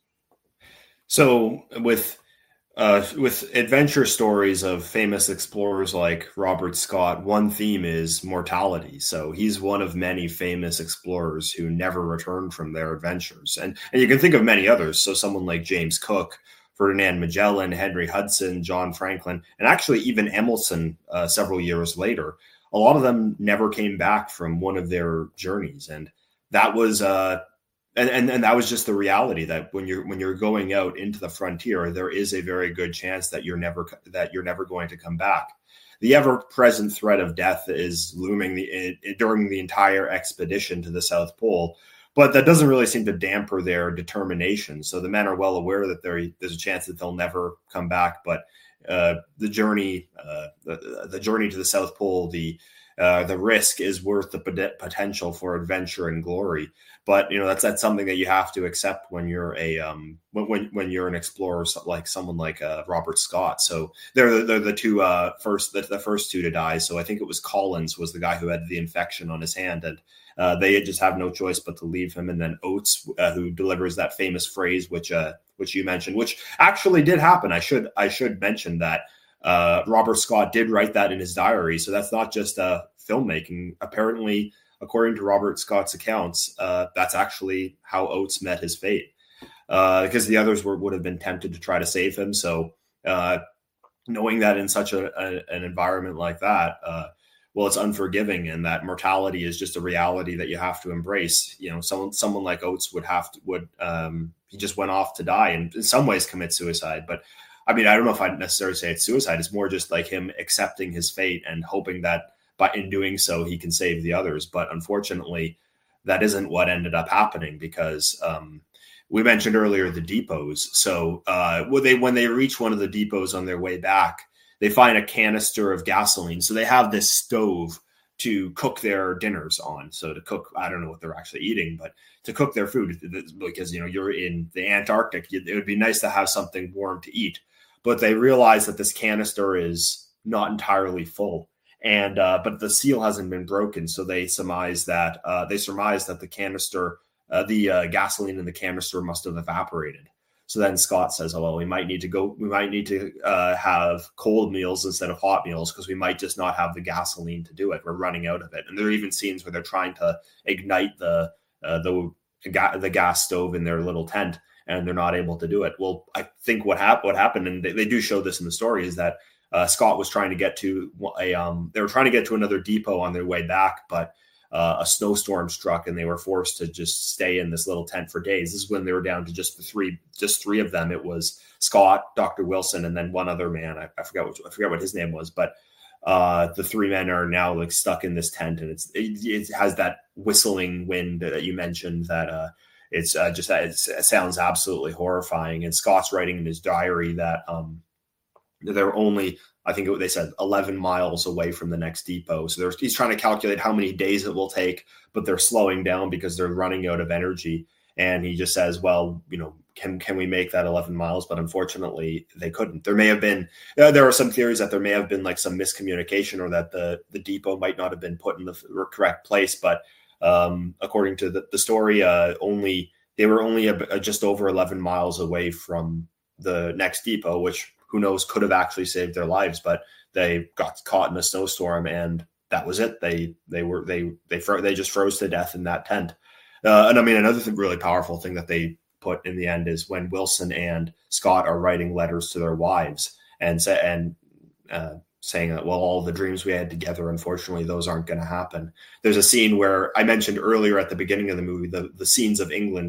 So with uh, with adventure stories of famous explorers like Robert Scott, one theme is mortality. So he's one of many famous explorers who never returned from their adventures. And, and you can think of many others. So someone like James Cook, Ferdinand Magellan, Henry Hudson, John Franklin, and actually even Emerson uh, several years later. A lot of them never came back from one of their journeys. And that was uh, and, and, and that was just the reality that when you're when you're going out into the frontier, there is a very good chance that you're never that you're never going to come back. The ever-present threat of death is looming the, it, during the entire expedition to the South Pole, but that doesn't really seem to damper their determination. So the men are well aware that there, there's a chance that they'll never come back, but uh, the journey, uh, the, the journey to the South Pole, the uh, the risk is worth the potential for adventure and glory. But you know that's that's something that you have to accept when you're a um, when when you're an explorer like someone like uh, Robert Scott. So they're they're the two uh, first the, the first two to die. So I think it was Collins was the guy who had the infection on his hand, and uh, they just have no choice but to leave him. And then Oates, uh, who delivers that famous phrase, which uh, which you mentioned, which actually did happen. I should I should mention that uh, Robert Scott did write that in his diary. So that's not just uh, filmmaking. Apparently, according to Robert Scott's accounts, uh, that's actually how Oates met his fate, uh, because the others were, would have been tempted to try to save him. So uh, knowing that in such a, a, an environment like that, uh, well, it's unforgiving, and that mortality is just a reality that you have to embrace. You know, someone someone like Oates would have to would um, he just went off to die, and in some ways commit suicide. But I mean, I don't know if I'd necessarily say it's suicide. It's more just like him accepting his fate and hoping that, but in doing so, he can save the others. But unfortunately, that isn't what ended up happening, because um, we mentioned earlier the depots. So uh, when they when they reach one of the depots on their way back, they find a canister of gasoline. So they have this stove to cook their dinners on. So to cook, I don't know what they're actually eating, but to cook their food, because, you know, you're in the Antarctic, it would be nice to have something warm to eat. But they realize that this canister is not entirely full. And uh, but the seal hasn't been broken, so they surmise that uh, they surmise that the canister, uh, the uh, gasoline in the canister must have evaporated. So then Scott says, "Oh well, we might need to go. We might need to uh, have cold meals instead of hot meals, because we might just not have the gasoline to do it. We're running out of it." And there are even scenes where they're trying to ignite the uh, the the gas stove in their little tent, and they're not able to do it. Well, I think what happened, what happened, and they, they do show this in the story, is that Uh, Scott was trying to get to a, um, they were trying to get to another depot on their way back, but uh, a snowstorm struck and they were forced to just stay in this little tent for days. This is when they were down to just the three, just three of them. It was Scott, Doctor Wilson, and then one other man. I, I forgot what, I forgot what his name was, but uh, the three men are now like stuck in this tent, and it's, it, it has that whistling wind that you mentioned that uh, it's uh, just, it's, it sounds absolutely horrifying. And Scott's writing in his diary that, um, they're only, I think they said, eleven miles away from the next depot. So he's trying to calculate how many days it will take, but they're slowing down because they're running out of energy. And he just says, well, you know, can can we make that eleven miles? But unfortunately, they couldn't. There may have been, uh, there are some theories that there may have been like some miscommunication, or that the, the depot might not have been put in the correct place. But um, according to the, the story, uh, only they were only a, a just over eleven miles away from the next depot, which, who knows, could have actually saved their lives, but they got caught in a snowstorm, and that was it. They they were they they fro- they just froze to death in that tent. Uh, and I mean, another th- really powerful thing that they put in the end is when Wilson and Scott are writing letters to their wives and say and uh, saying that, well, all the dreams we had together, unfortunately, those aren't going to happen. There's a scene where I mentioned earlier at the beginning of the movie, the the scenes of England at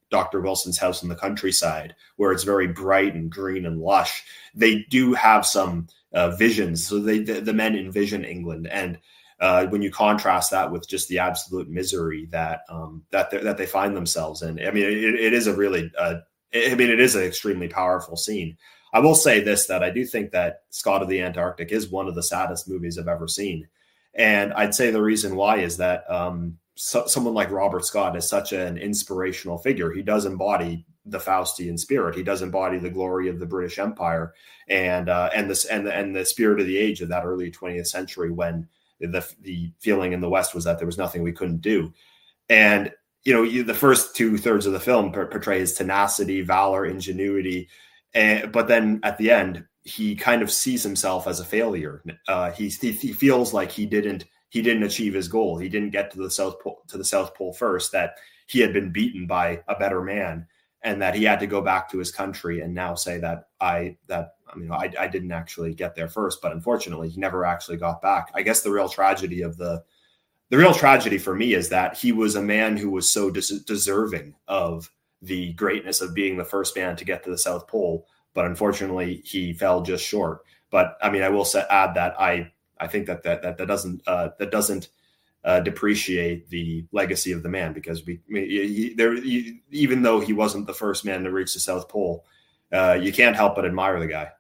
Doctor Wilson's house in the countryside, where it's very bright and green and lush. They do have some uh, visions. So they, the, the men envision England. And uh, when you contrast that with just the absolute misery that um, that, that they find themselves in, I mean, it, it is a really, uh, I mean, it is an extremely powerful scene. I will say this, that I do think that Scott of the Antarctic is one of the saddest movies I've ever seen. And I'd say the reason why is that um, so, someone like Robert Scott is such an inspirational figure. He does embody the Faustian spirit. He does embody the glory of the British Empire and uh, and this and the, and the spirit of the age of that early twentieth century, when the the feeling in the West was that there was nothing we couldn't do. And you know, you, the first two thirds of the film per- portrays tenacity, valor, ingenuity, and but then at the end, he kind of sees himself as a failure. Uh, he, he he feels like he didn't he didn't achieve his goal. He didn't get to the South Pole to the South Pole first. That he had been beaten by a better man, and that he had to go back to his country and now say that I that I mean I I didn't actually get there first. But unfortunately, he never actually got back. I guess the real tragedy of the the real tragedy for me is that he was a man who was so des- deserving of the greatness of being the first man to get to the South Pole. But unfortunately, he fell just short. But I mean, I will say, add that I I think that that that, that doesn't uh, that doesn't uh, depreciate the legacy of the man, because we I mean, he, there he, even though he wasn't the first man to reach the South Pole, uh, you can't help but admire the guy.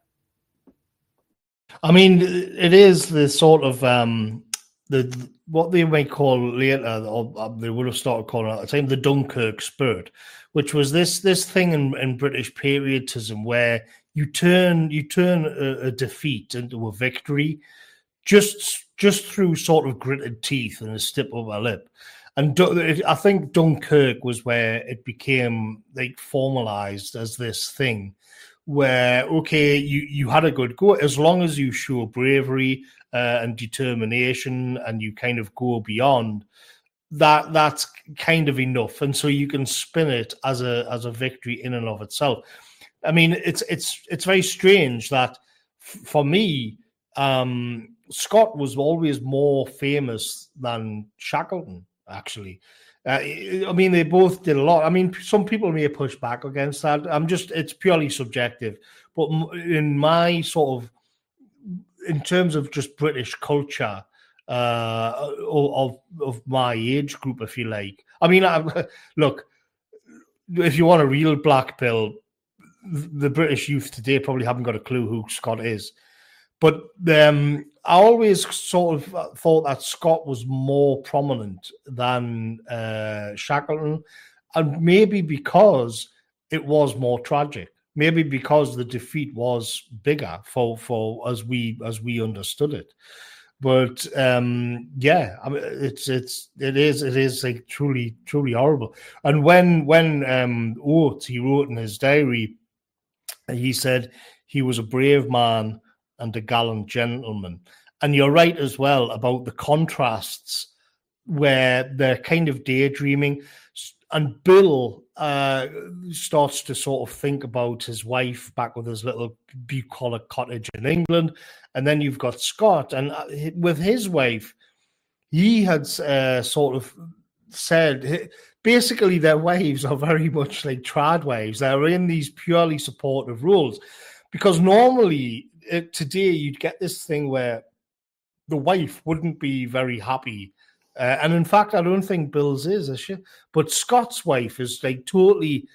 I mean, it is the sort of um, the what they might call later, or they would have started calling at the time, the Dunkirk spirit, which was this this thing in, in British patriotism where you turn you turn a, a defeat into a victory just just through sort of gritted teeth and a stiff upper lip. And I think Dunkirk was where it became like formalized as this thing where, okay, you, you had a good go, as long as you show bravery uh, and determination and you kind of go beyond, that that's kind of enough. And so you can spin it as a as a victory in and of itself. I mean, it's it's it's very strange that f- for me, um, Scott was always more famous than Shackleton, actually. Uh, I mean, they both did a lot. I mean, some people may push back against that. I'm just, it's purely subjective. But in my sort of, in terms of just British culture, uh, of of my age group, if you like. I mean, I, look, if you want a real black pill, the British youth today probably haven't got a clue who Scott is. But um, I always sort of thought that Scott was more prominent than uh, Shackleton, and maybe because it was more tragic. Maybe because the defeat was bigger for for as we as we understood it. But um, yeah, I mean, it's it's it is it is like truly truly horrible. And when when um, Oates, he wrote in his diary, he said he was a brave man and a gallant gentleman. And you're right as well about the contrasts where they're kind of daydreaming. And Bill uh, starts to sort of think about his wife back with his little bucolic cottage in England. And then you've got Scott. And with his wife, he had uh, sort of said, basically their wives are very much like trad wives. They're in these purely supportive roles. Because normally, it, today, you'd get this thing where the wife wouldn't be very happy. Uh, and in fact, I don't think Bill's is, is she? But Scott's wife is like totally,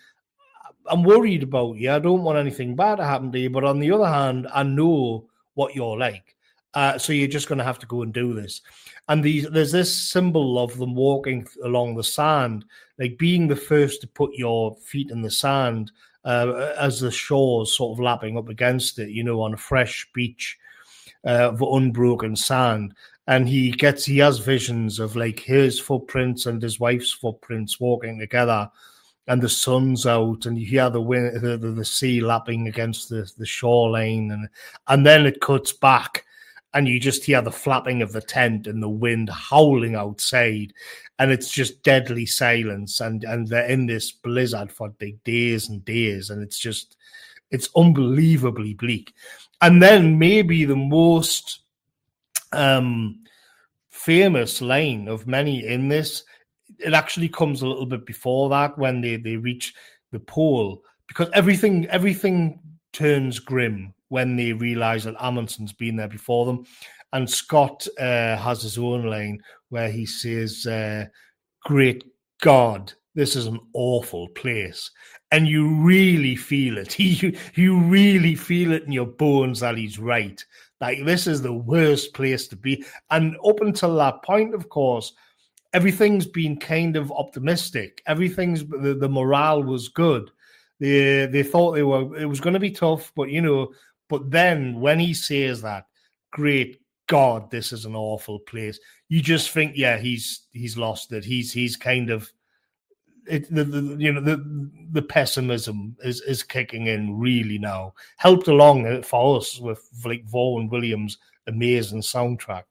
I'm worried about you. I don't want anything bad to happen to you. But on the other hand, I know what you're like. Uh, so you're just going to have to go and do this. And these, there's this symbol of them walking along the sand, like being the first to put your feet in the sand uh, as the shore's sort of lapping up against it, you know, on a fresh beach uh, of unbroken sand. And he gets, he has visions of like his footprints and his wife's footprints walking together, and the sun's out, and you hear the wind, the, the, the sea lapping against the, the shoreline, and and then it cuts back, and you just hear the flapping of the tent and the wind howling outside, and it's just deadly silence, and and they're in this blizzard for like days and days, and it's just, it's unbelievably bleak. And then maybe the most um, famous line of many in this, it actually comes a little bit before that when they, they reach the pole, because everything everything turns grim when they realize that Amundsen's been there before them. And Scott uh, has his own line where he says, uh, "Great God, this is an awful place." And you really feel it. You, you really feel it in your bones that he's right. Like, this is the worst place to be. And up until that point, of course, everything's been kind of optimistic. Everything's, the, the morale was good. They, they thought they were, it was going to be tough, but, you know, but then when he says that, great God, this is an awful place, you just think, yeah, he's, he's lost it. He's, he's kind of, It, the, the you know the the pessimism is is kicking in really now, helped along for us with like Vaughan Williams' amazing soundtrack.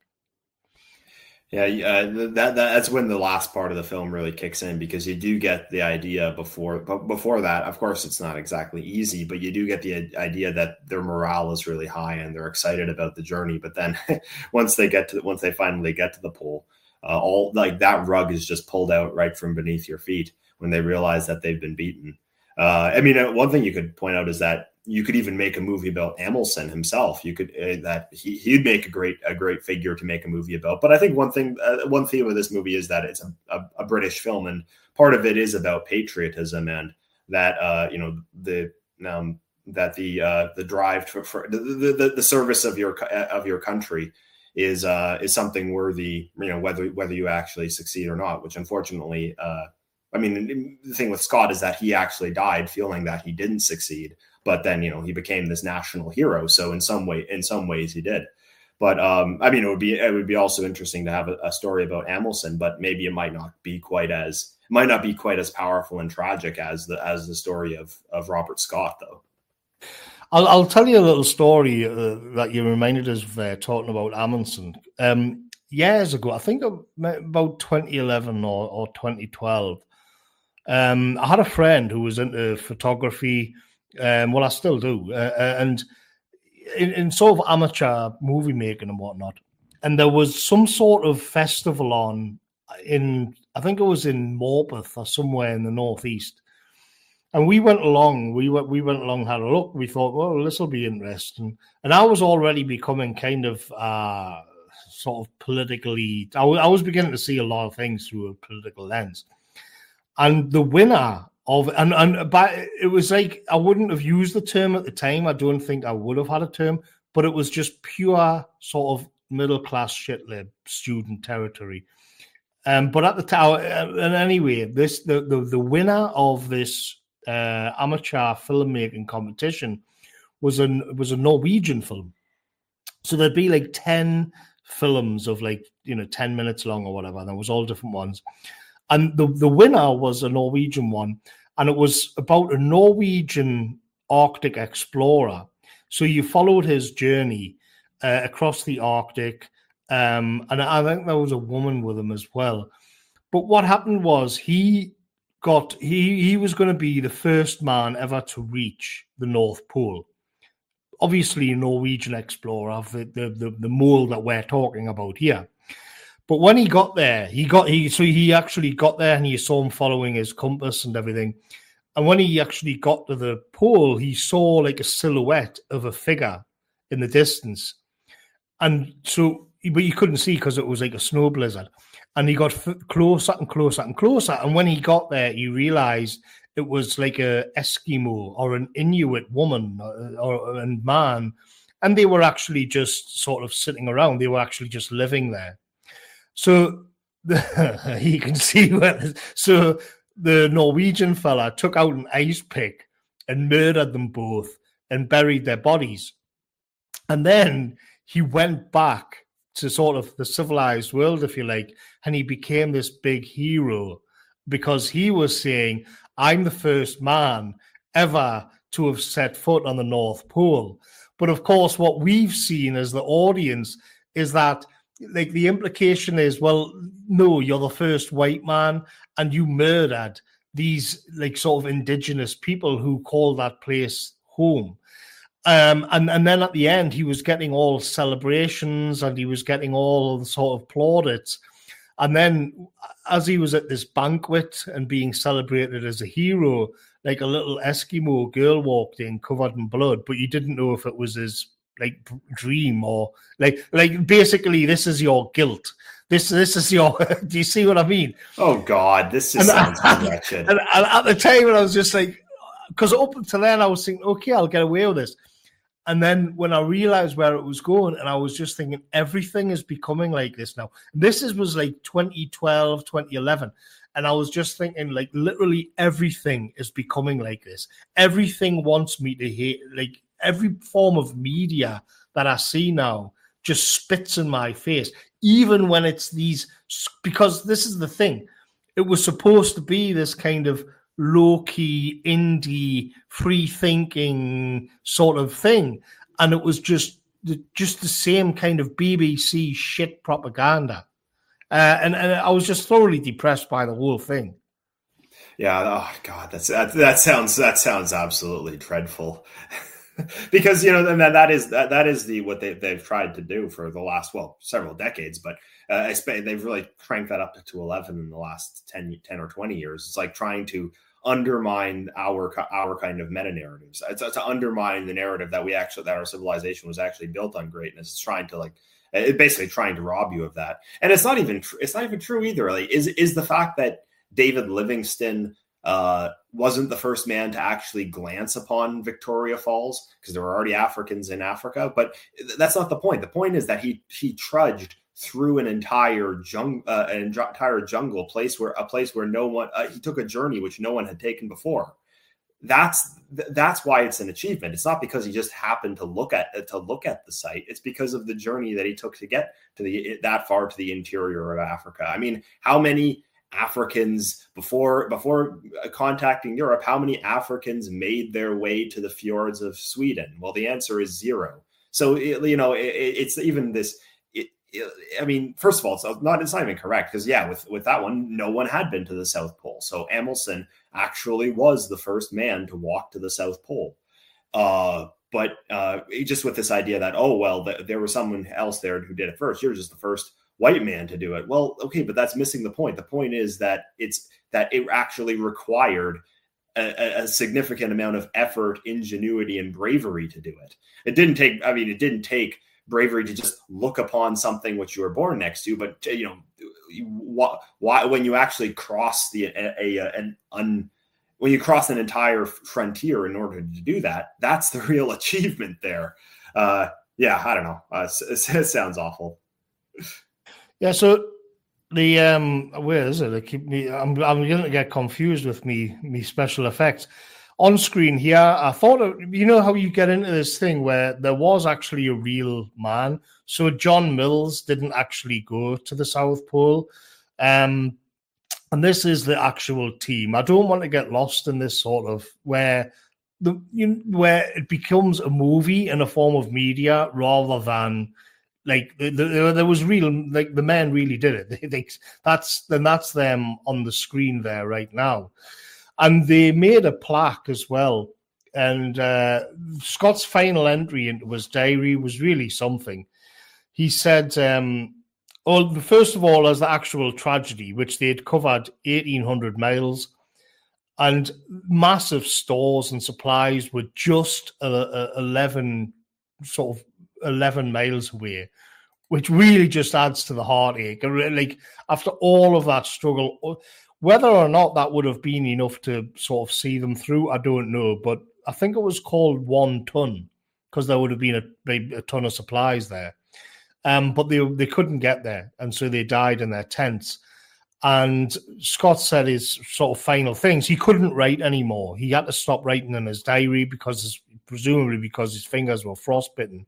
Yeah, uh, that, that that's when the last part of the film really kicks in, because you do get the idea before, but before that, of course, it's not exactly easy, but you do get the idea that their morale is really high and they're excited about the journey. But then once they get to once they finally get to the pole, uh, all like that rug is just pulled out right from beneath your feet when they realize that they've been beaten. Uh, I mean, one thing you could point out is that you could even make a movie about Amundsen himself. You could uh, that he he'd make a great a great figure to make a movie about. But I think one thing, uh, one theme of this movie is that it's a, a, a British film, and part of it is about patriotism and that uh, you know the um, that the uh, the drive for, for the, the the service of your of your country is uh, is something worthy. You know, whether whether you actually succeed or not, which unfortunately. Uh, I mean, the thing with Scott is that he actually died feeling that he didn't succeed, but then, you know, he became this national hero. So in some way, in some ways he did. But um, I mean, it would be, it would be also interesting to have a, a story about Amundsen, but maybe it might not be quite as, might not be quite as powerful and tragic as the, as the story of, of Robert Scott, though. I'll, I'll tell you a little story uh, that you reminded us of uh, talking about Amundsen. Um, years ago, I think about twenty eleven or, or twenty twelve, Um, I had a friend who was into photography. Um, well, I still do, uh, and in, in sort of amateur movie making and whatnot. And there was some sort of festival on in, I think it was in Morpeth or somewhere in the northeast. And we went along. We went. We went along, had a look. We thought, well, this will be interesting. And I was already becoming kind of uh, sort of politically. I, w- I was beginning to see a lot of things through a political lens. And the winner of and and but it was like, I wouldn't have used the term at the time. I don't think I would have had a term, but it was just pure sort of middle class shitlib student territory. Um, but at the time, and anyway, this the the, the winner of this uh, amateur filmmaking competition was a was a Norwegian film. So there'd be like ten films of like, you know, ten minutes long or whatever. And there was all different ones. And the, the winner was a Norwegian one, and it was about a Norwegian Arctic explorer. So you followed his journey uh, across the Arctic, um, and I think there was a woman with him as well. But what happened was he got he he was going to be the first man ever to reach the North Pole. Obviously, a Norwegian explorer of the the the, the mole that we're talking about here. But when he got there, he got he so he actually got there, and you saw him following his compass and everything. And when he actually got to the pole, he saw like a silhouette of a figure in the distance. And so, but you couldn't see because it was like a snow blizzard. And he got f- closer and closer and closer. And when he got there, he realized it was like a Eskimo or an Inuit woman or, or and man, and they were actually just sort of sitting around. They were actually just living there. So the, you can see where. So the Norwegian fella took out an ice pick and murdered them both and buried their bodies. And then he went back to sort of the civilized world, if you like, and he became this big hero because he was saying, I'm the first man ever to have set foot on the North Pole. But of course, what we've seen as the audience is that, like, the implication is, well, no, you're the first white man and you murdered these, like, sort of indigenous people who call that place home. Um, and, and then at the end, he was getting all celebrations and he was getting all the sort of plaudits. And then as he was at this banquet and being celebrated as a hero, like a little Eskimo girl walked in covered in blood, but you didn't know if it was his like dream or like like basically this is your guilt. This this is your. Do you see what I mean? Oh God, this just and, sounds wretched. And, and at the time, I was just like, because up until then, I was thinking, okay, I'll get away with this. And then when I realized where it was going, and I was just thinking, everything is becoming like this now. This is, was like twenty twelve, twenty eleven. And I was just thinking, like, literally everything is becoming like this. Everything wants me to hate, like, every form of media that I see now just spits in my face, even when it's these, because this is the thing. It was supposed to be this kind of low-key, indie, free-thinking sort of thing. And it was just the, just the same kind of B B C shit propaganda. Uh, and, and I was just thoroughly depressed by the whole thing. Yeah, oh God, that's that, that sounds that sounds absolutely dreadful. Because, you know, and that is that, that is the what they they've tried to do for the last, well, several decades, but uh, they've really cranked that up to eleven in the last ten, ten or twenty years. It's like trying to undermine our our kind of meta narratives. It's to undermine the narrative that we actually that our civilization was actually built on greatness. It's trying to like it basically trying to rob you of that. And it's not even tr- it's not even true either. Like, is is the fact that David Livingstone uh, wasn't the first man to actually glance upon Victoria Falls, because there were already Africans in Africa. But that's not the point. The point is that he he trudged through an entire jungle, uh, an entire jungle place where a place where no one. Uh, he took a journey which no one had taken before. That's that's why it's an achievement. It's not because he just happened to look at to look at the site. It's because of the journey that he took to get to the that far to the interior of Africa. I mean, how many Africans before before contacting Europe, how many Africans made their way to the fjords of Sweden? Well, the answer is zero. So it, you know, it, it's even this. It, it, I mean, first of all, it's not it's not even correct, because yeah, with with that one, no one had been to the South Pole. So Amundsen actually was the first man to walk to the South Pole. Uh, but uh, just with this idea that, oh well, th- there was someone else there who did it first. You're just the first white man to do it. Well, okay, but that's missing the point. The point is that it's that it actually required a, a significant amount of effort, ingenuity, and bravery to do it. It didn't take, I mean, it didn't take bravery to just look upon something which you were born next to, but you know, why, why when you actually cross the a, a an un when you cross an entire frontier in order to do that, that's the real achievement there. Uh, yeah, I don't know. Uh, it, it sounds awful. Yeah, so the um, where is it? I keep me. I'm I'm going to get confused with me me special effects on screen here. I thought, of, you know how you get into this thing where there was actually a real man. So John Mills didn't actually go to the South Pole, um, and this is the actual team. I don't want to get lost in this sort of where the you, where it becomes a movie in a form of media rather than. Like the, the, there was real, like the men really did it. They, they, that's then that's them on the screen there right now, and they made a plaque as well. And uh, Scott's final entry into his diary was really something. He said, um, "Well, first of all, as the actual tragedy, which they had covered eighteen hundred miles, and massive stores and supplies were just uh, uh, eleven sort of." eleven miles away, which really just adds to the heartache. Like after all of that struggle, whether or not that would have been enough to sort of see them through, I don't know. But I think it was called one ton because there would have been a, a ton of supplies there. Um, but they they couldn't get there, and so they died in their tents. And Scott said his sort of final things. He couldn't write anymore. He had to stop writing in his diary because, his, presumably, because his fingers were frostbitten.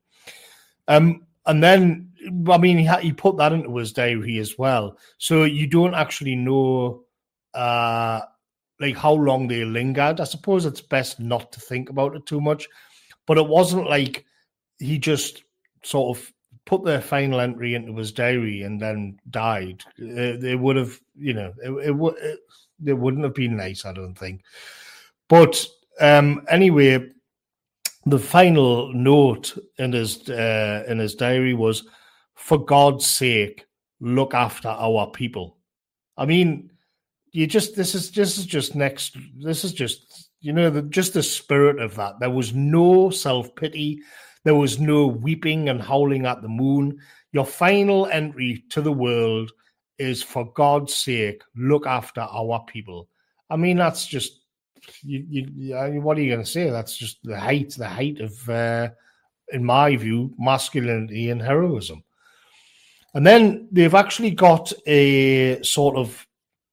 Um, and then, I mean, he, ha- he put that into his diary as well. So you don't actually know, uh, like, how long they lingered. I suppose it's best not to think about it too much. But it wasn't like he just sort of put their final entry into his diary and then died. It, it would have, you know, it, it, w- it, it wouldn't have been nice, I don't think. But um, anyway... The final note in his uh, in his diary was, "For God's sake, look after our people. I mean, you just this is this is just next. This is just you know the, just the spirit of that. There was no self-pity. There was no weeping and howling at the moon. Your final entry to the world is, for God's sake, look after our people. I mean, that's just you. you what are you going to say? That's just the height, the height of, uh, in my view, masculinity and heroism. And then they've actually got a sort of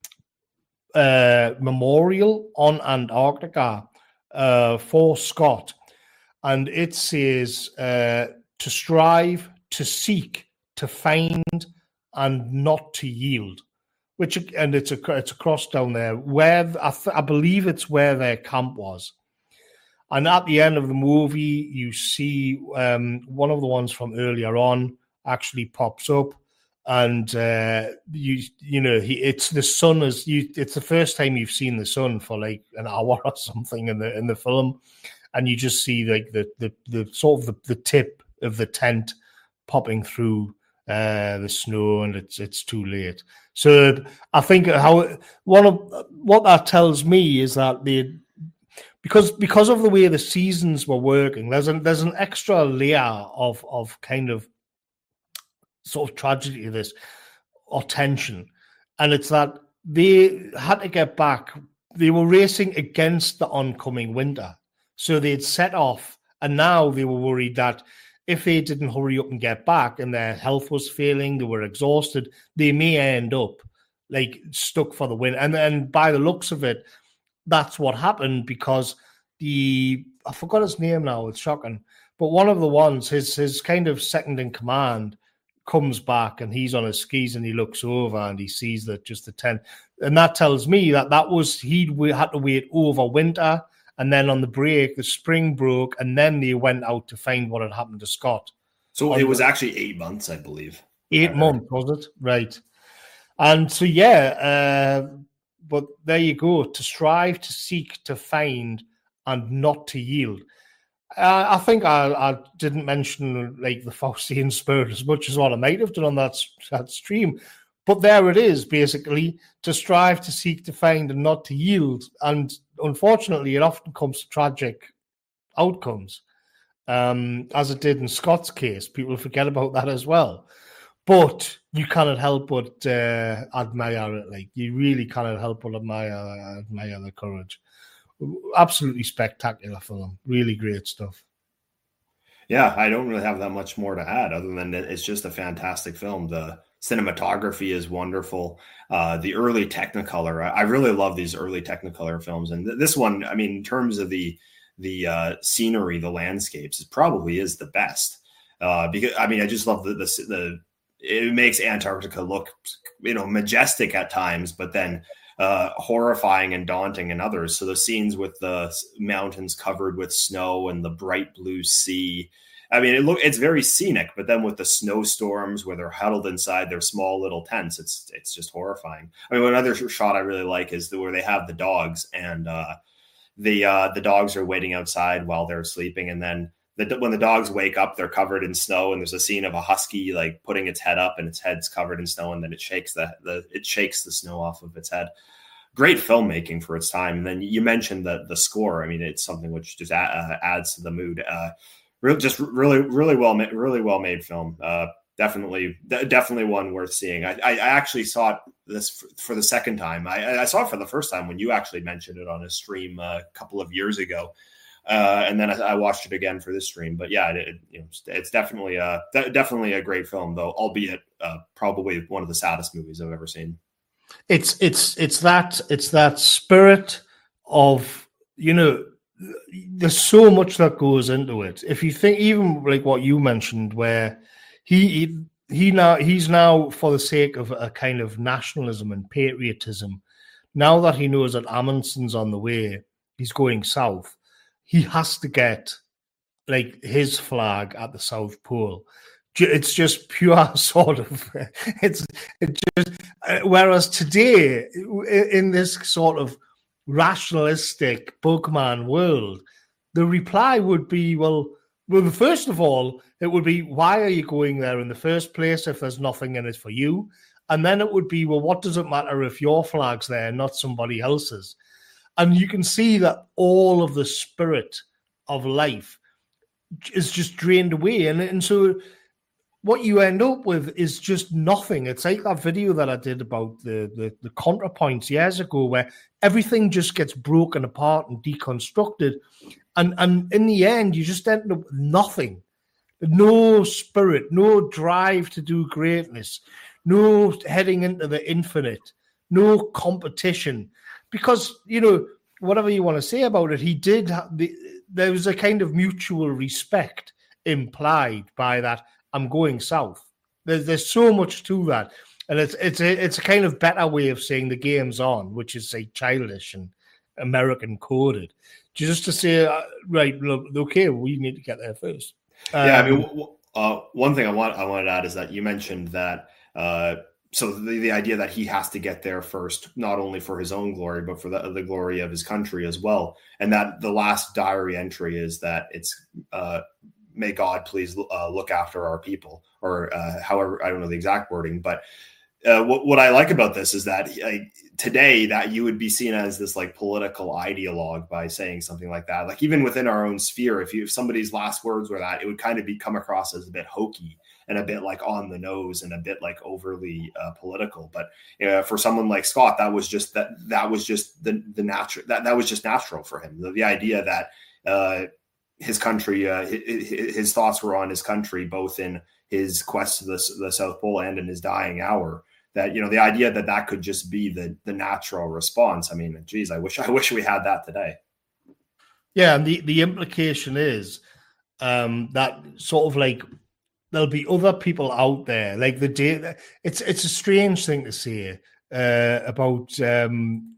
uh, memorial on Antarctica uh, for Scott. And it says uh, to strive, to seek, to find, and not to yield. Which and it's a it's a cross down there where I, th- I believe it's where their camp was. And at the end of the movie, you see um, one of the ones from earlier on actually pops up, and uh, you you know he it's the sun is you. It's the first time you've seen the sun for like an hour or something in the in the film. And you just see like the the the sort of the, the tip of the tent popping through uh, the snow, and it's it's too late. So I think how one of what that tells me is that they because because of the way the seasons were working, there's an there's an extra layer of of kind of sort of tragedy to this or tension, and it's that they had to get back. They were racing against the oncoming winter. So they'd set off, and now they were worried that if they didn't hurry up and get back and their health was failing, they were exhausted, they may end up like stuck for the win. And then by the looks of it, that's what happened because the, I forgot his name now, it's shocking, but one of the ones, his, his kind of second in command comes back and he's on his skis and he looks over and he sees that just the tent. And that tells me that that was, he'd had to wait over winter. And then on the break, the spring broke, and then they went out to find what had happened to Scott. So it was actually eight months, I believe. Eight months, was it? Right. And so, yeah, uh, but there you go. To strive, to seek, to find, and not to yield. Uh, I think I, I didn't mention like the Faustian spirit as much as what I might have done on that, that stream. But there it is, basically, to strive, to seek, to find, and not to yield. And unfortunately, it often comes to tragic outcomes, um, as it did in Scott's case. People forget about that as well. But you cannot help but uh, admire it. Like, you really cannot help but admire, admire the courage. Absolutely spectacular film. Really great stuff. Yeah, I don't really have that much more to add other than it's just a fantastic film. The cinematography is wonderful. Uh, the early Technicolor, I, I really love these early Technicolor films. And th- this one, I mean, in terms of the the uh, scenery, the landscapes, it probably is the best. Uh, because I mean, I just love the, the the it makes Antarctica look, you know, majestic at times, but then uh, horrifying and daunting in others. So the scenes with the mountains covered with snow and the bright blue sea. I mean, it look it's very scenic, but then with the snowstorms where they're huddled inside their small little tents, it's it's just horrifying. I mean, another shot I really like is the, where they have the dogs and uh, the uh, the dogs are waiting outside while they're sleeping, and then the, when the dogs wake up, they're covered in snow, and there's a scene of a husky like putting its head up, and its head's covered in snow, and then it shakes the the it shakes the snow off of its head. Great filmmaking for its time. And then you mentioned the the score. I mean, it's something which just add, uh, adds to the mood. Uh, Really, just really, really well, really well made film. Uh, definitely, definitely one worth seeing. I, I actually saw it this for, for the second time. I, I saw it for the first time when you actually mentioned it on a stream a couple of years ago, uh, and then I, I watched it again for this stream. But yeah, it, you know, it's definitely a definitely a great film, though, albeit uh, probably one of the saddest movies I've ever seen. It's it's it's that it's that spirit of, you know. There's so much that goes into it. If you think, even like what you mentioned, where he he, he now he's now for the sake of a kind of nationalism and patriotism, now that he knows that Amundsen's on the way, he's going south. He has to get like his flag at the South Pole. It's just pure sort of. It's it just. Whereas today, in this sort of rationalistic boogeyman world, the reply would be, well, well, first of all, it would be, why are you going there in the first place if there's nothing in it for you? And then it would be, well, what does it matter if your flag's there, not somebody else's? And you can see that all of the spirit of life is just drained away. And, and so what you end up with is just nothing. It's like that video that I did about the, the, the ContraPoints years ago, where everything just gets broken apart and deconstructed. And, and in the end, you just end up with nothing. No spirit, no drive to do greatness, no heading into the infinite, no competition. Because, you know, whatever you want to say about it, he did, the, there was a kind of mutual respect implied by that. I'm going south. There's there's so much to that, and it's it's a it's a kind of better way of saying the game's on, which is say childish and American coded, just to say uh, right, look, okay, we need to get there first. Um, yeah, I mean, w- w- uh, one thing I want I wanted to add is that you mentioned that. Uh, so the, the idea that he has to get there first, not only for his own glory, but for the, the glory of his country as well, and that the last diary entry is that it's. Uh, May God please uh, look after our people, or uh, however, I don't know the exact wording, but uh, what, what I like about this is that like, today that you would be seen as this like political ideologue by saying something like that. Like even within our own sphere, if you if somebody's last words were that, it would kind of be come across as a bit hokey and a bit like on the nose and a bit like overly uh, political. But uh, for someone like Scott, that was just that that was just the the natural that that was just natural for him. The, the idea that. Uh, his country, uh, his, his thoughts were on his country, both in his quest to the, the South Pole and in his dying hour. That, you know, the idea that that could just be the the natural response. I mean, geez, I wish I wish we had that today. Yeah, and the, the implication is um, that sort of like there'll be other people out there. Like the day, it's it's a strange thing to say uh, about um,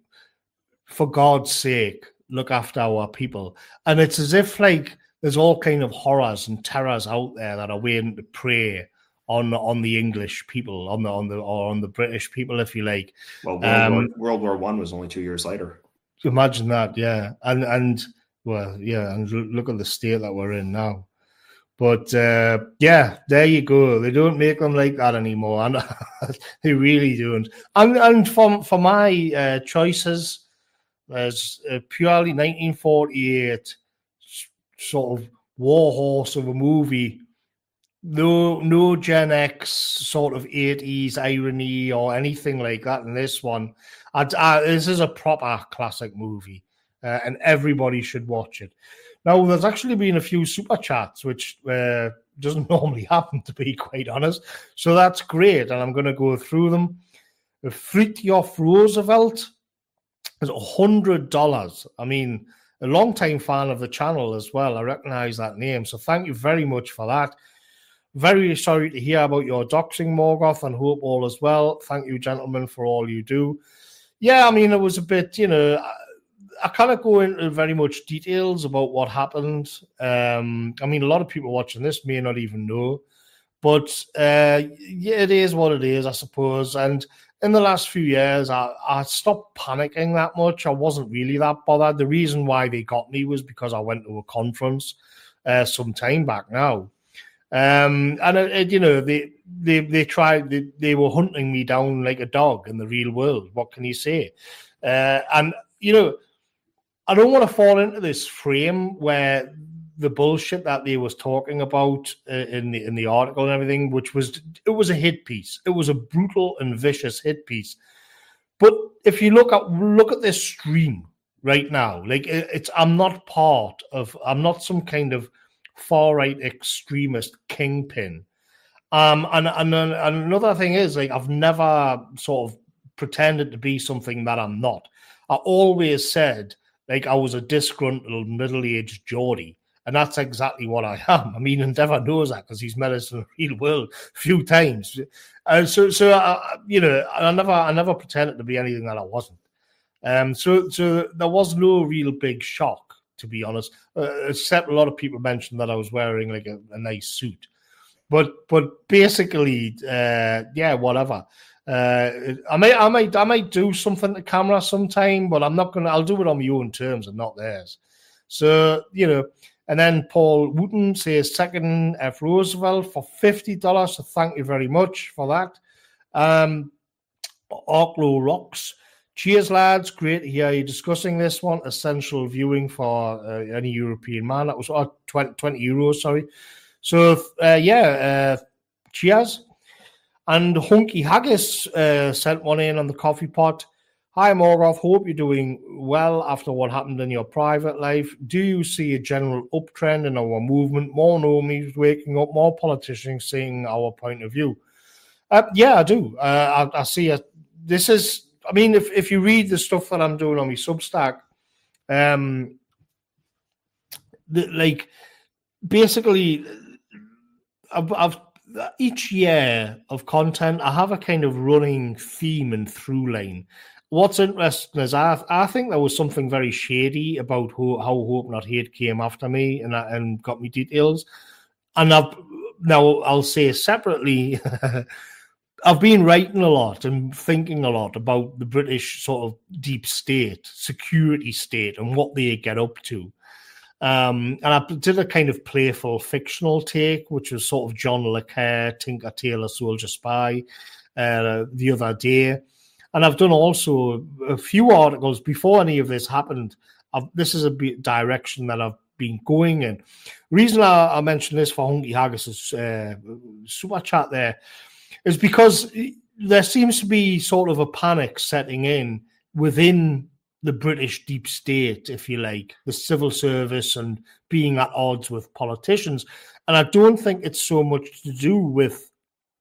for God's sake. Look after our people, and it's as if like there's all kind of horrors and terrors out there that are waiting to prey on on the English people, on the on the or on the British people, if you like. Well, World, um, War, World War One was only two years later. Imagine that, yeah, and and well, yeah, and look at the state that we're in now. But uh, yeah, there you go. They don't make them like that anymore, and they really don't. And and for for my uh, choices. There's a purely nineteen forty-eight sort of war horse of a movie. No, no Gen X sort of eighties irony or anything like that in this one. I, I, this is a proper classic movie, uh, and everybody should watch it. Now, there's actually been a few super chats, which uh, doesn't normally happen, to be quite honest. So that's great, and I'm going to go through them. Fritjof Roosevelt is one hundred dollars. I mean, a long-time fan of the channel as well. I recognize that name. So thank you very much for that. Very sorry to hear about your doxing, Morgoth, and hope all as well. Thank you, gentlemen, for all you do. Yeah, I mean, it was a bit, you know, I, I kind of go into very much details about what happened. Um, I mean, a lot of people watching this may not even know. But uh, yeah, it is what it is, I suppose. And in the last few years, I, I stopped panicking that much. I wasn't really that bothered. The reason why they got me was because I went to a conference uh, some time back now. Um, and, it, it, you know, they they they tried, they, they were hunting me down like a dog in the real world. What can you say? Uh, and, you know, I don't want to fall into this frame where the bullshit that they was talking about uh, in the in the article and everything, which was it was a hit piece. It was a brutal and vicious hit piece. But if you look at look at this stream right now, like it, it's I'm not part of I'm not some kind of far right extremist kingpin. Um, and and and another thing is like I've never sort of pretended to be something that I'm not. I always said like I was a disgruntled middle-aged Geordie. And that's exactly what I am. I mean, Endeavour knows that because he's met us in the real world a few times. And uh, so, so uh, you know, I never, I never pretended to be anything that I wasn't. Um, so, so there was no real big shock, to be honest. Uh, except a lot of people mentioned that I was wearing like a, a nice suit. But, but basically, uh, yeah, whatever. Uh, I might, I might, I might do something to camera sometime, but I'm not gonna. I'll do it on my own terms and not theirs. So, you know. And then Paul Wooten says, second F. Roosevelt for fifty dollars. So thank you very much for that. Um, Arklow Rocks. Cheers, lads. Great to hear you discussing this one. Essential viewing for uh, any European man. That was oh, twenty, twenty euros, sorry. So, uh, yeah, uh, cheers. And Hunky Haggis uh, sent one in on the coffee pot. Hi, Morgoth. Hope you're doing well after what happened in your private life. Do you see a general uptrend in our movement? More normies waking up, more politicians seeing our point of view. Uh, yeah, I do. Uh, I, I see it. This is, I mean, if, if you read the stuff that I'm doing on my Substack, um, the, like, basically, I've, I've each year of content, I have a kind of running theme and through line. What's interesting is I I think there was something very shady about who, how Hope Not Hate came after me and and got me details. And I've, now I'll say separately, I've been writing a lot and thinking a lot about the British sort of deep state, security state, and what they get up to. Um, and I did a kind of playful fictional take, which was sort of John le Carre, Tinker Tailor Soldier Spy, uh, the other day. And I've done also a few articles before any of this happened. I've, this is a direction that I've been going in. Reason I, I mentioned this for Hunky Haggis's uh, super chat there is because there seems to be sort of a panic setting in within the British deep state, if you like, the civil service and being at odds with politicians. And I don't think it's so much to do with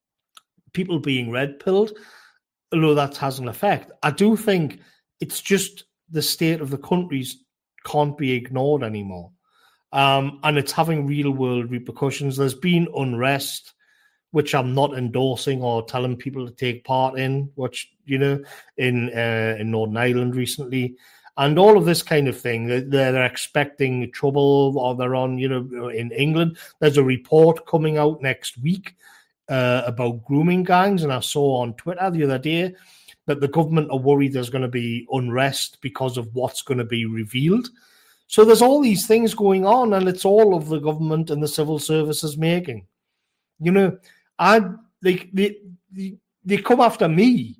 people being red-pilled, although that has an effect. I do think it's just the state of the countries can't be ignored anymore. Um, and it's having real-world repercussions. There's been unrest, which I'm not endorsing or telling people to take part in, which, you know, in uh, in Northern Ireland recently. And all of this kind of thing. They're, they're expecting trouble, or they're on, you know, in England. There's a report coming out next week uh, about grooming gangs. And I saw on Twitter the other day that the government are worried there's going to be unrest because of what's going to be revealed. So there's all these things going on, and it's all of the government and the civil services making. You know, I they, they they come after me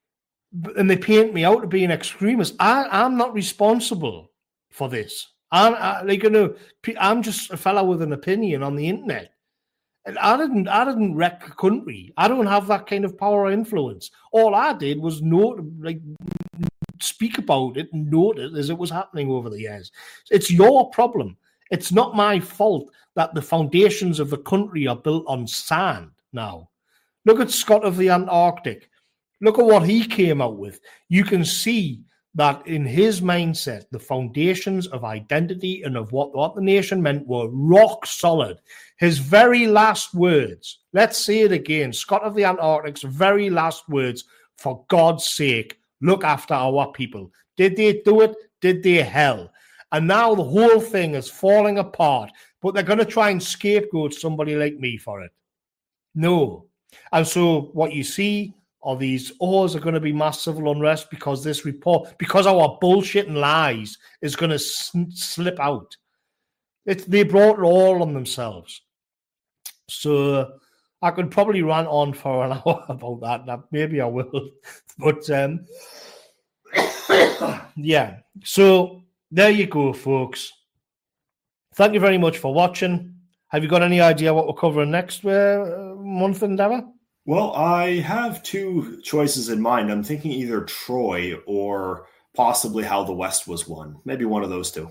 and they paint me out to be an extremist. I, I'm not responsible for this. I'm I, like, you know, I'm just a fellow with an opinion on the internet. And I didn't I didn't wreck the country. I don't have that kind of power or influence. All I did was note, like, speak about it and note it as it was happening over the years. It's your problem. It's not my fault that the foundations of the country are built on sand now. Look at Scott of the Antarctic. Look at what he came out with. You can see that in his mindset, the foundations of identity and of what, what the nation meant were rock solid. His very last words, let's say it again, Scott of the Antarctic's very last words, for God's sake, look after our people. Did they do it? Did they? Hell. And now the whole thing is falling apart, but they're going to try and scapegoat somebody like me for it. No. And so what you see are these, oh, is there going to be mass civil unrest because this report, because our bullshit and lies is going to sn- slip out. It's, they brought it all on themselves. So I could probably rant on for an hour about that. Now, maybe I will. But um, yeah, so there you go, folks. Thank you very much for watching. Have you got any idea what we're covering next uh, month, Endeavour? Well, I have two choices in mind. I'm thinking either Troy or possibly How the West Was Won. Maybe one of those two.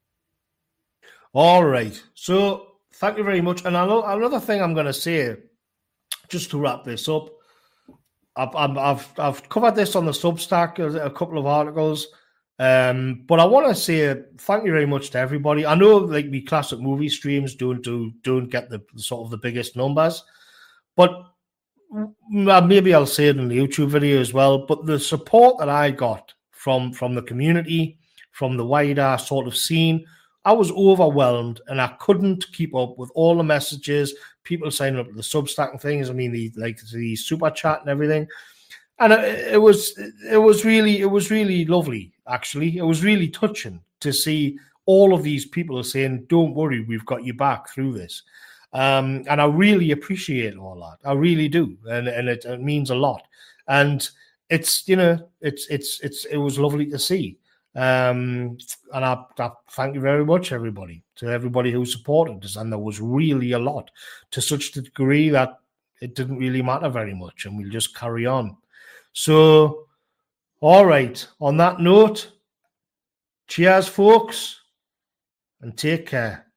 All right. So thank you very much. And another thing I'm going to say, just to wrap this up, I've, I've, I've covered this on the Substack, a couple of articles. Um, but I want to say thank you very much to everybody. I know, like, we classic movie streams don't do don't get the sort of the biggest numbers, but maybe I'll say it in the YouTube video as well. But the support that I got from from the community, from the wider sort of scene, I was overwhelmed, and I couldn't keep up with all the messages, people signing up to the Substack and things. I mean, the like the super chat and everything. And it, it was it was really it was really lovely. Actually, it was really touching to see all of these people are saying, don't worry, we've got you back through this. Um, and I really appreciate all that. I really do. And, and it, it means a lot. And it's, you know, it's, it's, it's, it was lovely to see. Um, and I, I thank you very much, everybody, to everybody who supported us. And there was really a lot, to such a degree that it didn't really matter very much, and we'll just carry on. So, all right, on that note, cheers, folks, and take care.